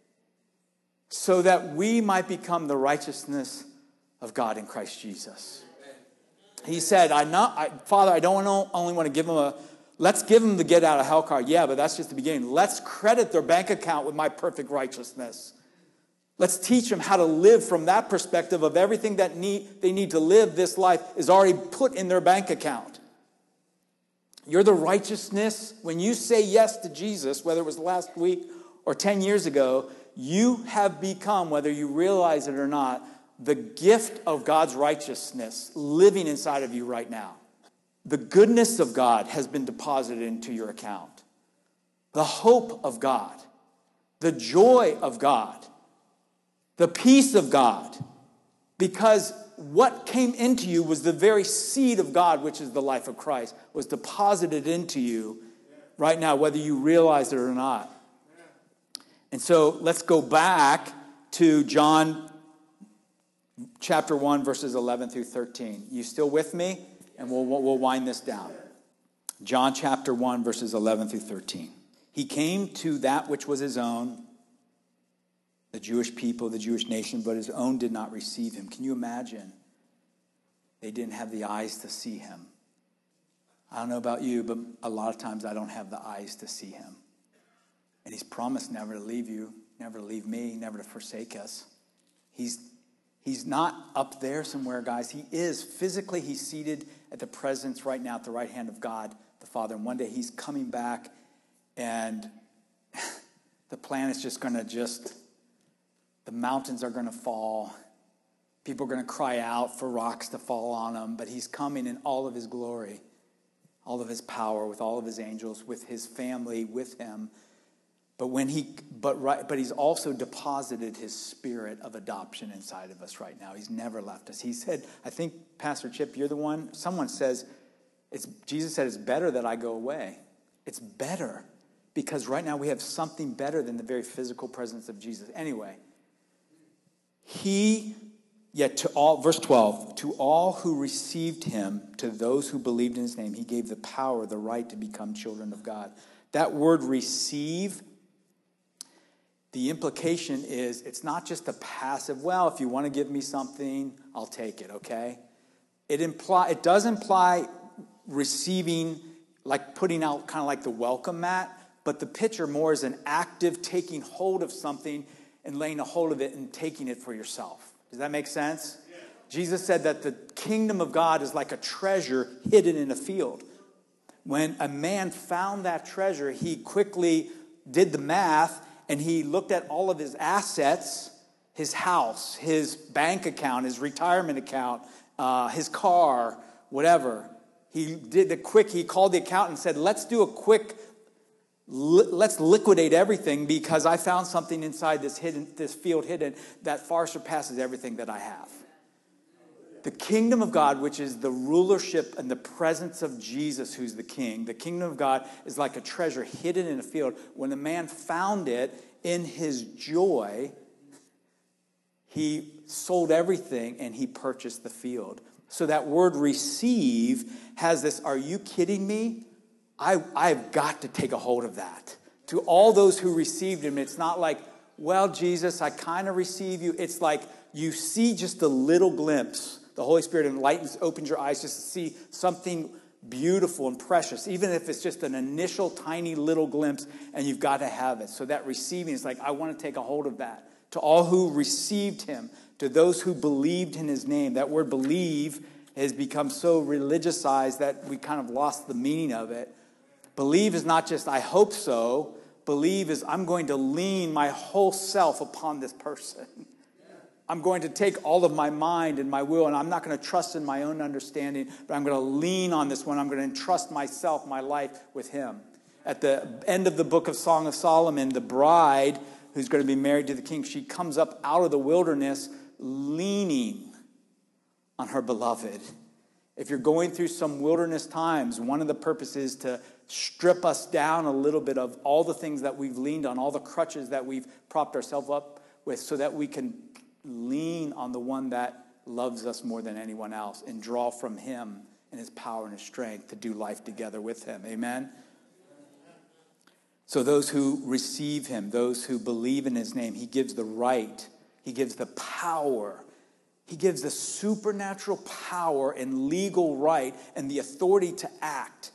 so that we might become the righteousness of God in Christ Jesus. He said, I not, I, Father, I don't only want to give them a, let's give them the get out of hell card. Yeah, but that's just the beginning. Let's credit their bank account with my perfect righteousness. Let's teach them how to live from that perspective of everything that need, they need to live this life is already put in their bank account. You're the righteousness. When you say yes to Jesus, whether it was last week or ten years ago, you have become, whether you realize it or not, the gift of God's righteousness living inside of you right now. The goodness of God has been deposited into your account. The hope of God, the joy of God, the peace of God, because what came into you was the very seed of God, which is the life of Christ, was deposited into you right now, whether you realize it or not. And so let's go back to John chapter one, verses eleven through thirteen. You still with me? And we'll, we'll wind this down. John chapter one, verses eleven through thirteen. He came to that which was his own, the Jewish people, the Jewish nation, but his own did not receive him. Can you imagine? They didn't have the eyes to see him. I don't know about you, but a lot of times I don't have the eyes to see him. And he's promised never to leave you, never to leave me, never to forsake us. He's, he's not up there somewhere, guys. He is. Physically, he's seated at the presence right now at the right hand of God, the Father. And one day he's coming back, and the plan is just going to just, the mountains are going to fall. People are going to cry out for rocks to fall on him. But he's coming in all of his glory, all of his power, with all of his angels, with his family, with him. But when he, but right, but he's also deposited his spirit of adoption inside of us right now. He's never left us. He said, I think, Pastor Chip, you're the one. Someone says, it's Jesus said, it's better that I go away. It's better because right now we have something better than the very physical presence of Jesus. Anyway, he, yet to all, verse twelve, to all who received him, to those who believed in his name, he gave the power, the right to become children of God. That word receive, the implication is it's not just a passive, well, if you want to give me something, I'll take it, okay? It imply, it does imply receiving, like putting out kind of like the welcome mat, but the picture more is an active taking hold of something and laying a hold of it and taking it for yourself. Does that make sense? Yeah. Jesus said that the kingdom of God is like a treasure hidden in a field. When a man found that treasure, he quickly did the math and he looked at all of his assets, his house, his bank account, his retirement account, uh, his car, whatever. He did the quick, he called the accountant and said, let's do a quick, li- let's liquidate everything because I found something inside this hidden, this field hidden that far surpasses everything that I have. The kingdom of God, which is the rulership and the presence of Jesus, who's the king. The kingdom of God is like a treasure hidden in a field. When a man found it in his joy, he sold everything and he purchased the field. So that word receive has this, are you kidding me? I, I've got to take a hold of that. To all those who received him, it's not like, well, Jesus, I kind of receive you. It's like you see just a little glimpse. The Holy Spirit enlightens, opens your eyes just to see something beautiful and precious, even if it's just an initial tiny little glimpse, and you've got to have it. So that receiving is like, I want to take a hold of that. To all who received him, To those who believed in his name. That word believe has become so religiousized that we kind of lost the meaning of it. Believe is not just, I hope so. Believe is, I'm going to lean my whole self upon this person. I'm going to take all of my mind and my will, and I'm not going to trust in my own understanding, but I'm going to lean on this one. I'm going to entrust myself, my life, with him. At the end of the book of Song of Solomon, the bride who's going to be married to the king, she comes up out of the wilderness leaning on her beloved. If you're going through some wilderness times, one of the purposes is to strip us down a little bit of all the things that we've leaned on, all the crutches that we've propped ourselves up with, so that we can lean on the one that loves us more than anyone else and draw from him and his power and his strength to do life together with him. Amen? So those who receive him, those who believe in his name, he gives the right, he gives the power, he gives the supernatural power and legal right and the authority to act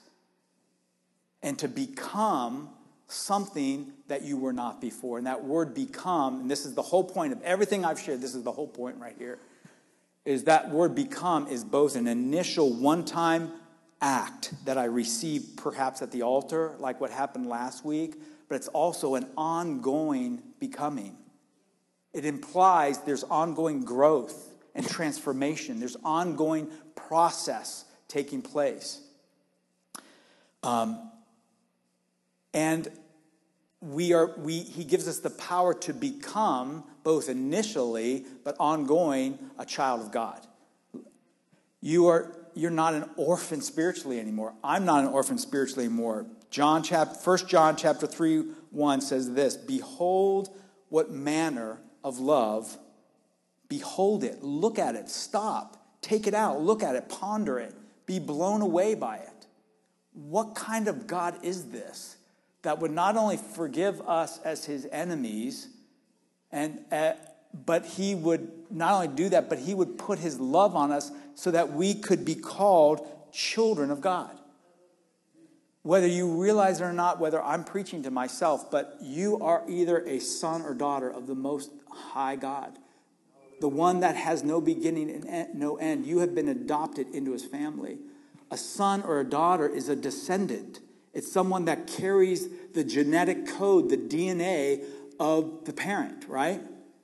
and to become something that you were not before. And that word become, and this is the whole point of everything I've shared, this is the whole point right here, is that word become is both an initial one-time act that I received perhaps at the altar, like what happened last week, but it's also an ongoing becoming. It implies there's ongoing growth and transformation. There's ongoing process taking place. Um, and we are we he gives us the power to become, both initially but ongoing, a child of God. You are you're not an orphan spiritually anymore. I'm not an orphan spiritually anymore. John chapter First John chapter three one says this: Behold, what manner of love. Behold it, look at it, stop, take it out, look at it, ponder it, be blown away by it. What kind of God is this that would not only forgive us as his enemies, and uh, but he would not only do that, but he would put his love on us so that we could be called children of God. Whether you realize it or not, whether I'm preaching to myself, but you are either a son or daughter of the Most High God. The one that has no beginning and no end. You have been adopted into his family. A son or a daughter is a descendant. It's someone that carries the genetic code, the D N A of the parent, right?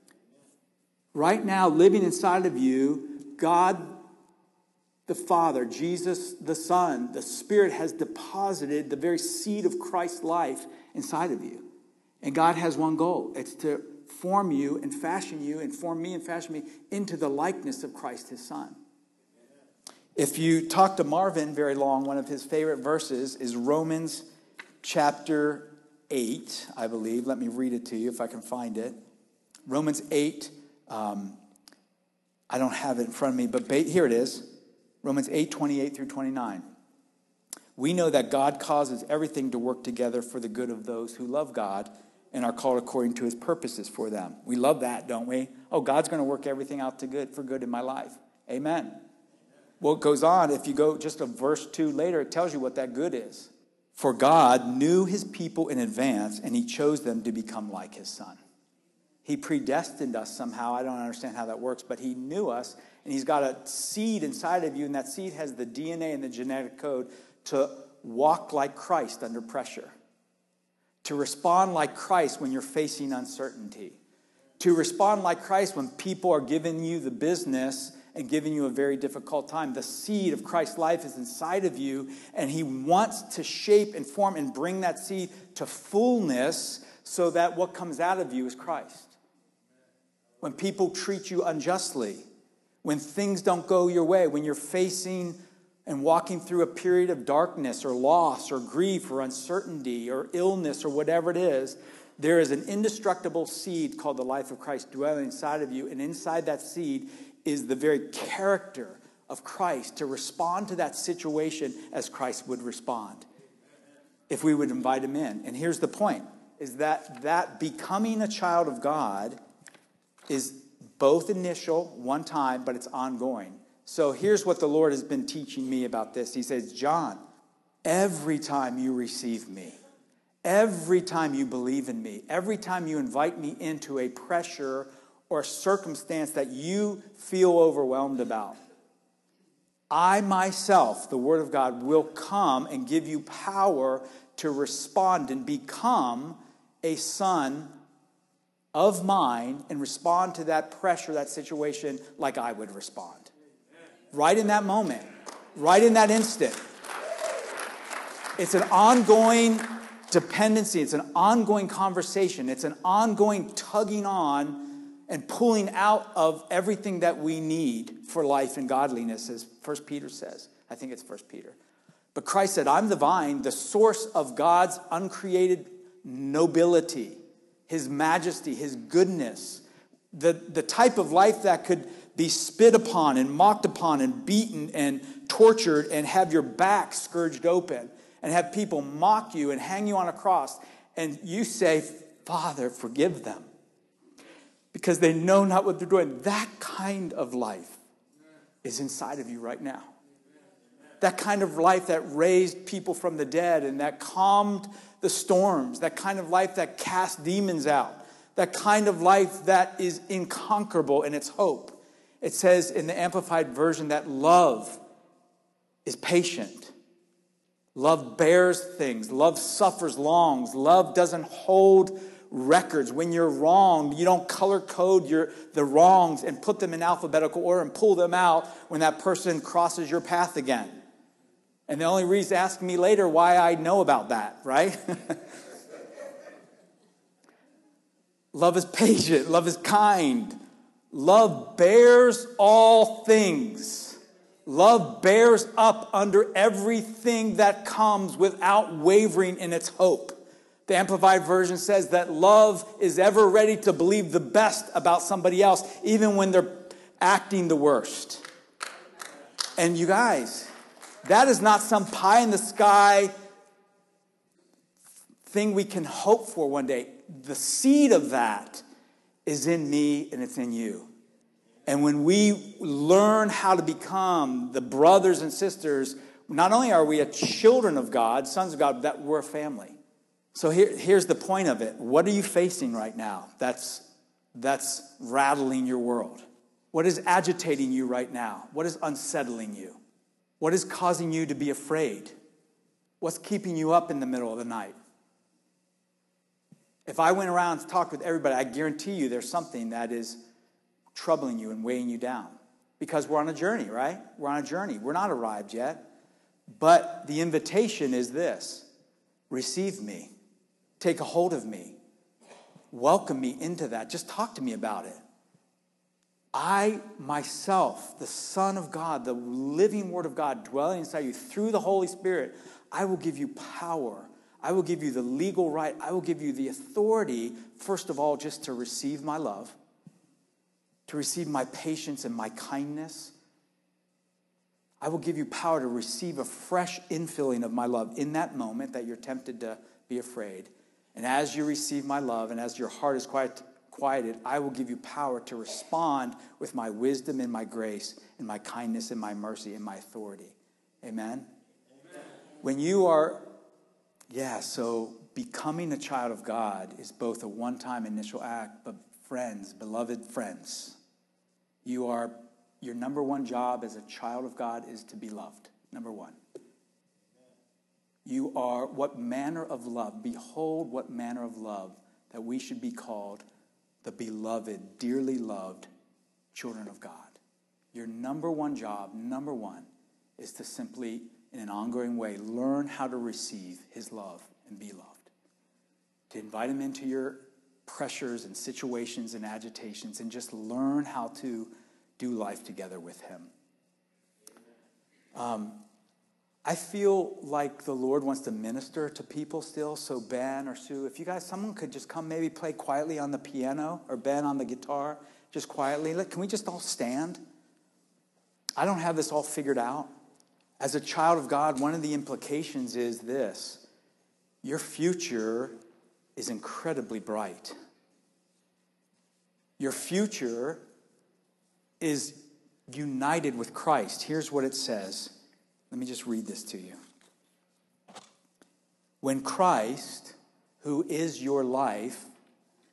Right now, living inside of you, God the Father, Jesus the Son, the Spirit has deposited the very seed of Christ's life inside of you. And God has one goal. It's to form you and fashion you and form me and fashion me into the likeness of Christ, his Son. If you talk to Marvin very long, one of his favorite verses is Romans chapter eight, I believe. Let me read it to you if I can find it. Romans eight, um, I don't have it in front of me, but here it is. Romans eight, twenty-eight through twenty-nine. We know that God causes everything to work together for the good of those who love God and are called according to his purposes for them. We love that, don't we? Oh, God's going to work everything out to good for good in my life. Amen. Well, it goes on. If you go just a verse two later, it tells you what that good is. For God knew his people in advance, and he chose them to become like his Son. He predestined us somehow. I don't understand how that works, but he knew us, and he's got a seed inside of you, and that seed has the D N A and the genetic code to walk like Christ under pressure. To respond like Christ when you're facing uncertainty. To respond like Christ when people are giving you the business and giving you a very difficult time. The seed of Christ's life is inside of you, and he wants to shape and form and bring that seed to fullness so that what comes out of you is Christ. When people treat you unjustly, when things don't go your way, when you're facing and walking through a period of darkness or loss or grief or uncertainty or illness or whatever it is, there is an indestructible seed called the life of Christ dwelling inside of you. And inside that seed is the very character of Christ to respond to that situation as Christ would respond if we would invite him in. And here's the point, is that that becoming a child of God is both initial, one time, but it's ongoing. So here's what the Lord has been teaching me about this. He says, John, every time you receive me, every time you believe in me, every time you invite me into a pressure or a circumstance that you feel overwhelmed about, I myself, the Word of God, will come and give you power to respond and become a son of mine and respond to that pressure, that situation, like I would respond. Right in that moment. Right in that instant. It's an ongoing dependency. It's an ongoing conversation. It's an ongoing tugging on and pulling out of everything that we need for life and godliness, as First Peter says. I think it's First Peter. But Christ said, I'm the vine, the source of God's uncreated nobility, his majesty, his goodness, the, the type of life that could be spit upon and mocked upon and beaten and tortured and have your back scourged open and have people mock you and hang you on a cross. And you say, Father, forgive them because they know not what they're doing. That kind of life is inside of you right now. That kind of life that raised people from the dead and that calmed the storms. That kind of life that cast demons out. That kind of life that is inconquerable in its hope. It says in the Amplified Version that love is patient. Love bears things. Love suffers longs. Love doesn't hold records. When you're wrong, you don't color code your the wrongs and put them in alphabetical order and pull them out when that person crosses your path again. And the only reason ask me later why I know about that, right? Love is patient. Love is kind. Love bears all things. Love bears up under everything that comes without wavering in its hope. The Amplified Version says that love is ever ready to believe the best about somebody else, even when they're acting the worst. And you guys, that is not some pie in the sky thing we can hope for one day. The seed of that is in me and it's in you. And when we learn how to become the brothers and sisters, not only are we a children of God, sons of God, that we're a family. So here, here's the point of it. What are you facing right now that's, that's rattling your world? What is agitating you right now? What is unsettling you? What is causing you to be afraid? What's keeping you up in the middle of the night? If I went around and talked with everybody, I guarantee you there's something that is troubling you and weighing you down. Because we're on a journey, right? We're on a journey. We're not arrived yet. But the invitation is this. Receive me. Take a hold of me. Welcome me into that. Just talk to me about it. I, myself, the Son of God, the living Word of God dwelling inside you through the Holy Spirit, I will give you power. I will give you the legal right. I will give you the authority, first of all, just to receive my love, to receive my patience and my kindness. I will give you power to receive a fresh infilling of my love in that moment that you're tempted to be afraid. And as you receive my love and as your heart is quiet, quieted, I will give you power to respond with my wisdom and my grace and my kindness and my mercy and my authority. Amen? Amen. When you are... Yeah, so becoming a child of God is both a one-time initial act, but friends, beloved friends, you are, your number one job as a child of God is to be loved. Number one. You are, what manner of love, behold what manner of love that we should be called the beloved, dearly loved children of God. Your number one job, number one, is to simply, in an ongoing way, learn how to receive his love and be loved. To invite him into your pressures and situations and agitations and just learn how to do life together with him. Um, I feel like the Lord wants to minister to people still. So Ben or Sue, if you guys, someone could just come maybe play quietly on the piano or Ben on the guitar, just quietly. Can we just all stand? I don't have this all figured out. As a child of God, one of the implications is this. Your future is incredibly bright. Your future is united with Christ. Here's what it says. Let me just read this to you. When Christ, who is your life,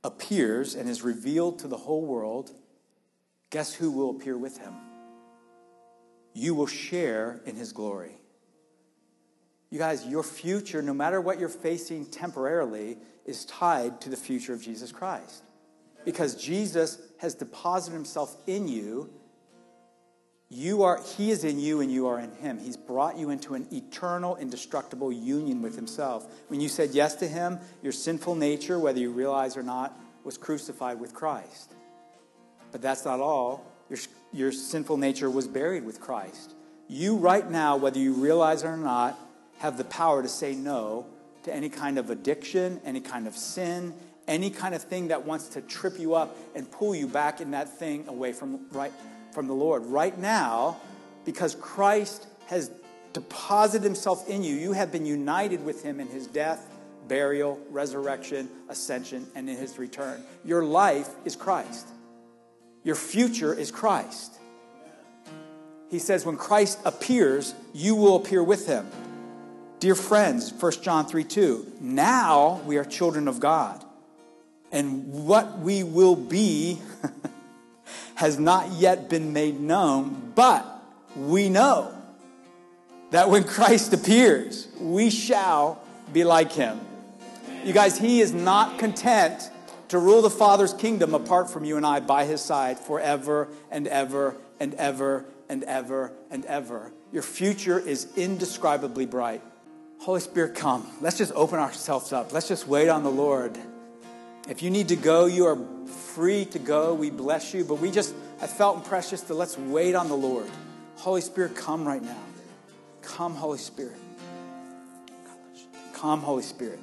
appears and is revealed to the whole world, guess who will appear with him? You will share in his glory. You guys, your future, no matter what you're facing temporarily, is tied to the future of Jesus Christ. Because Jesus has deposited himself in you. You are, he is in you and you are in him. He's brought you into an eternal, indestructible union with himself. When you said yes to him, your sinful nature, whether you realize or not, was crucified with Christ. But that's not all. Your, your sinful nature was buried with Christ. You right now, whether you realize it or not, have the power to say no to any kind of addiction, any kind of sin, any kind of thing that wants to trip you up and pull you back in that thing away from right from the Lord. Right now, because Christ has deposited himself in you, you have been united with him in his death, burial, resurrection, ascension, and in his return. Your life is Christ. Your future is Christ. He says when Christ appears, you will appear with him. Dear friends, First John three two, now we are children of God, and what we will be has not yet been made known, but we know that when Christ appears, we shall be like him. You guys, he is not content to rule the Father's kingdom apart from you and I by his side forever and ever and ever and ever and ever. Your future is indescribably bright. Holy Spirit, come. Let's just open ourselves up. Let's just wait on the Lord. If you need to go, you are free to go. We bless you. But we just, I felt precious to let's wait on the Lord. Holy Spirit, come right now. Come, Holy Spirit. Come, Holy Spirit.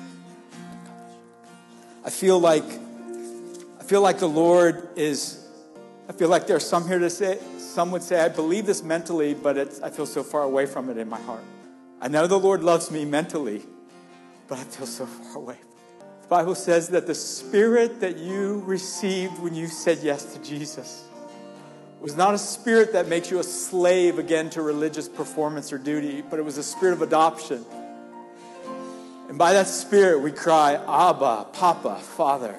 I feel like, I feel like the Lord is, I feel like there's some here to say, some would say, I believe this mentally, but it's, I feel so far away from it in my heart. I know the Lord loves me mentally, but I feel so far away. The Bible says that the spirit that you received when you said yes to Jesus was not a spirit that makes you a slave again to religious performance or duty, but it was a spirit of adoption. And by that spirit we cry, Abba, Papa, Father.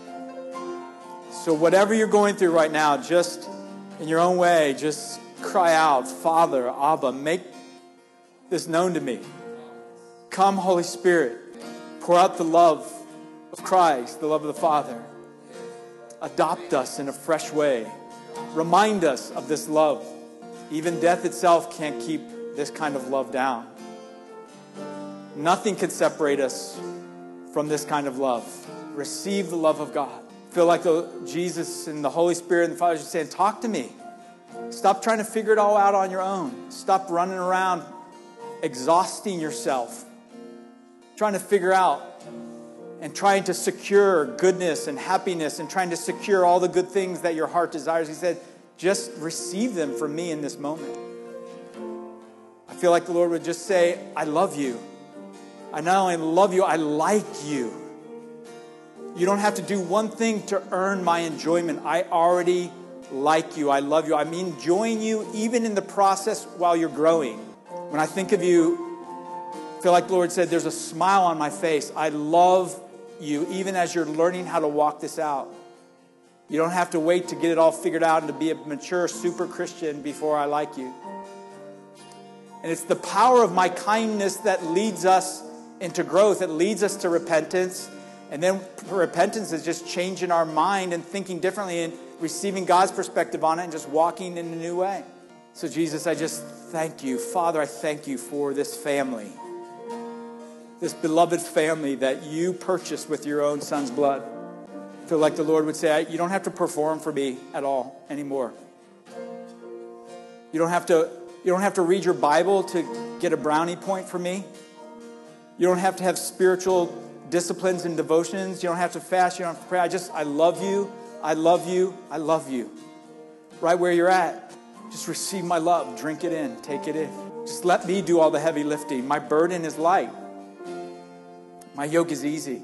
So whatever you're going through right now, just in your own way, just cry out, Father, Abba, make this known to me. Come, Holy Spirit, pour out the love of Christ, the love of the Father. Adopt us in a fresh way. Remind us of this love. Even death itself can't keep this kind of love down. Nothing can separate us from this kind of love. Receive the love of God. Feel like the, Jesus and the Holy Spirit and the Father are saying, talk to me. Stop trying to figure it all out on your own. Stop running around exhausting yourself, trying to figure out and trying to secure goodness and happiness and trying to secure all the good things that your heart desires. He said, just receive them from me in this moment. I feel like the Lord would just say, I love you. I not only love you, I like you. You don't have to do one thing to earn my enjoyment. I already like you. I love you. I'm enjoying you even in the process while you're growing. When I think of you, I feel like the Lord said, there's a smile on my face. I love you even as you're learning how to walk this out. You don't have to wait to get it all figured out and to be a mature, super Christian before I like you. And it's the power of my kindness that leads us into growth. It leads us to repentance. And then repentance is just changing our mind and thinking differently and receiving God's perspective on it and just walking in a new way. So Jesus, I just thank you. Father, I thank you for this family. This beloved family that you purchased with your own son's blood. I feel like the Lord would say, you don't have to perform for me at all anymore. You don't have to, you don't have to read your Bible to get a brownie point from me. You don't have to have spiritual disciplines and devotions. You don't have to fast. You don't have to pray. I just, I love you. I love you. I love you. Right where you're at. Just receive my love. Drink it in. Take it in. Just let me do all the heavy lifting. My burden is light. My yoke is easy.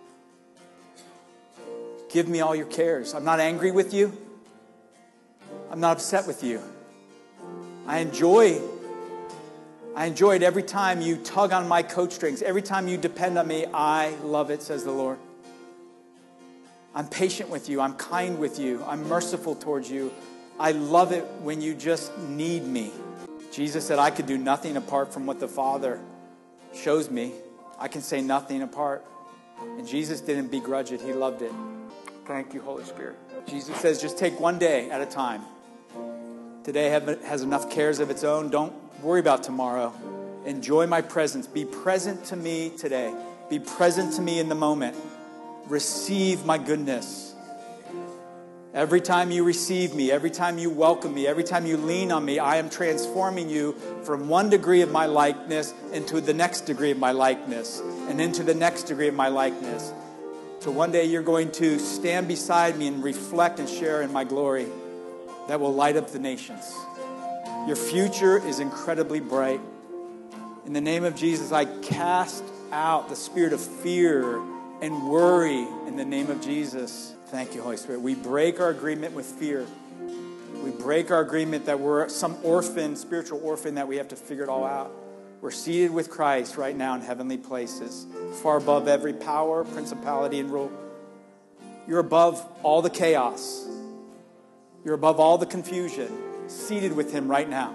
Give me all your cares. I'm not angry with you. I'm not upset with you. I enjoy I enjoy it every time you tug on my coat strings. Every time you depend on me, I love it, says the Lord. I'm patient with you. I'm kind with you. I'm merciful towards you. I love it when you just need me. Jesus said, I could do nothing apart from what the Father shows me. I can say nothing apart. And Jesus didn't begrudge it. He loved it. Thank you, Holy Spirit. Jesus says, just take one day at a time. Today has enough cares of its own. Don't worry about tomorrow. Enjoy my presence. Be present to me today. Be present to me in the moment. Receive my goodness. Every time you receive me, every time you welcome me, every time you lean on me, I am transforming you from one degree of my likeness into the next degree of my likeness, and into the next degree of my likeness. So one day you're going to stand beside me and reflect and share in my glory that will light up the nations. Your future is incredibly bright. In the name of Jesus, I cast out the spirit of fear and worry in the name of Jesus. Thank you, Holy Spirit. We break our agreement with fear. We break our agreement that we're some orphan, spiritual orphan, that we have to figure it all out. We're seated with Christ right now in heavenly places, far above every power, principality, and rule. You're above all the chaos. You're above all the confusion, seated with him right now.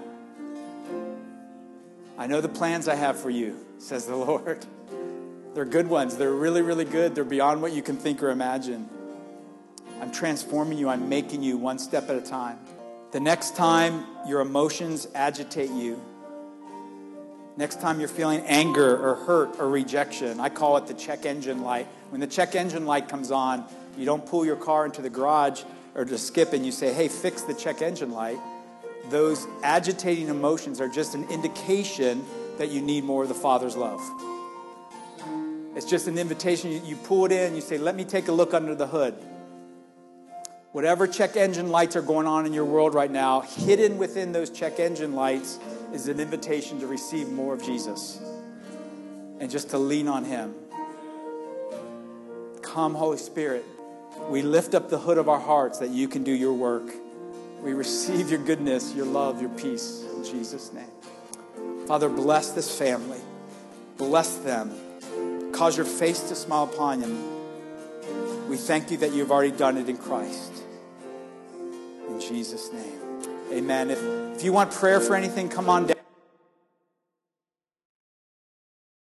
I know the plans I have for you, says the Lord. They're good ones. They're really, really good. They're beyond what you can think or imagine. I'm transforming you. I'm making you one step at a time. The next time your emotions agitate you, next time you're feeling anger or hurt or rejection, I call it the check engine light. When the check engine light comes on, you don't pull your car into the garage or to skip and you say, hey, fix the check engine light. Those agitating emotions are just an indication that you need more of the Father's love. It's just an invitation. You, you pull it in, you say, let me take a look under the hood. Whatever check engine lights are going on in your world right now, hidden within those check engine lights is an invitation to receive more of Jesus and just to lean on him. Come, Holy Spirit. We lift up the hood of our hearts that you can do your work. We receive your goodness, your love, your peace in Jesus' name. Father, bless this family. Bless them. Cause your face to smile upon them. We thank you that you've already done it in Christ. In Jesus' name. Amen. If, if you want prayer for anything, come on down.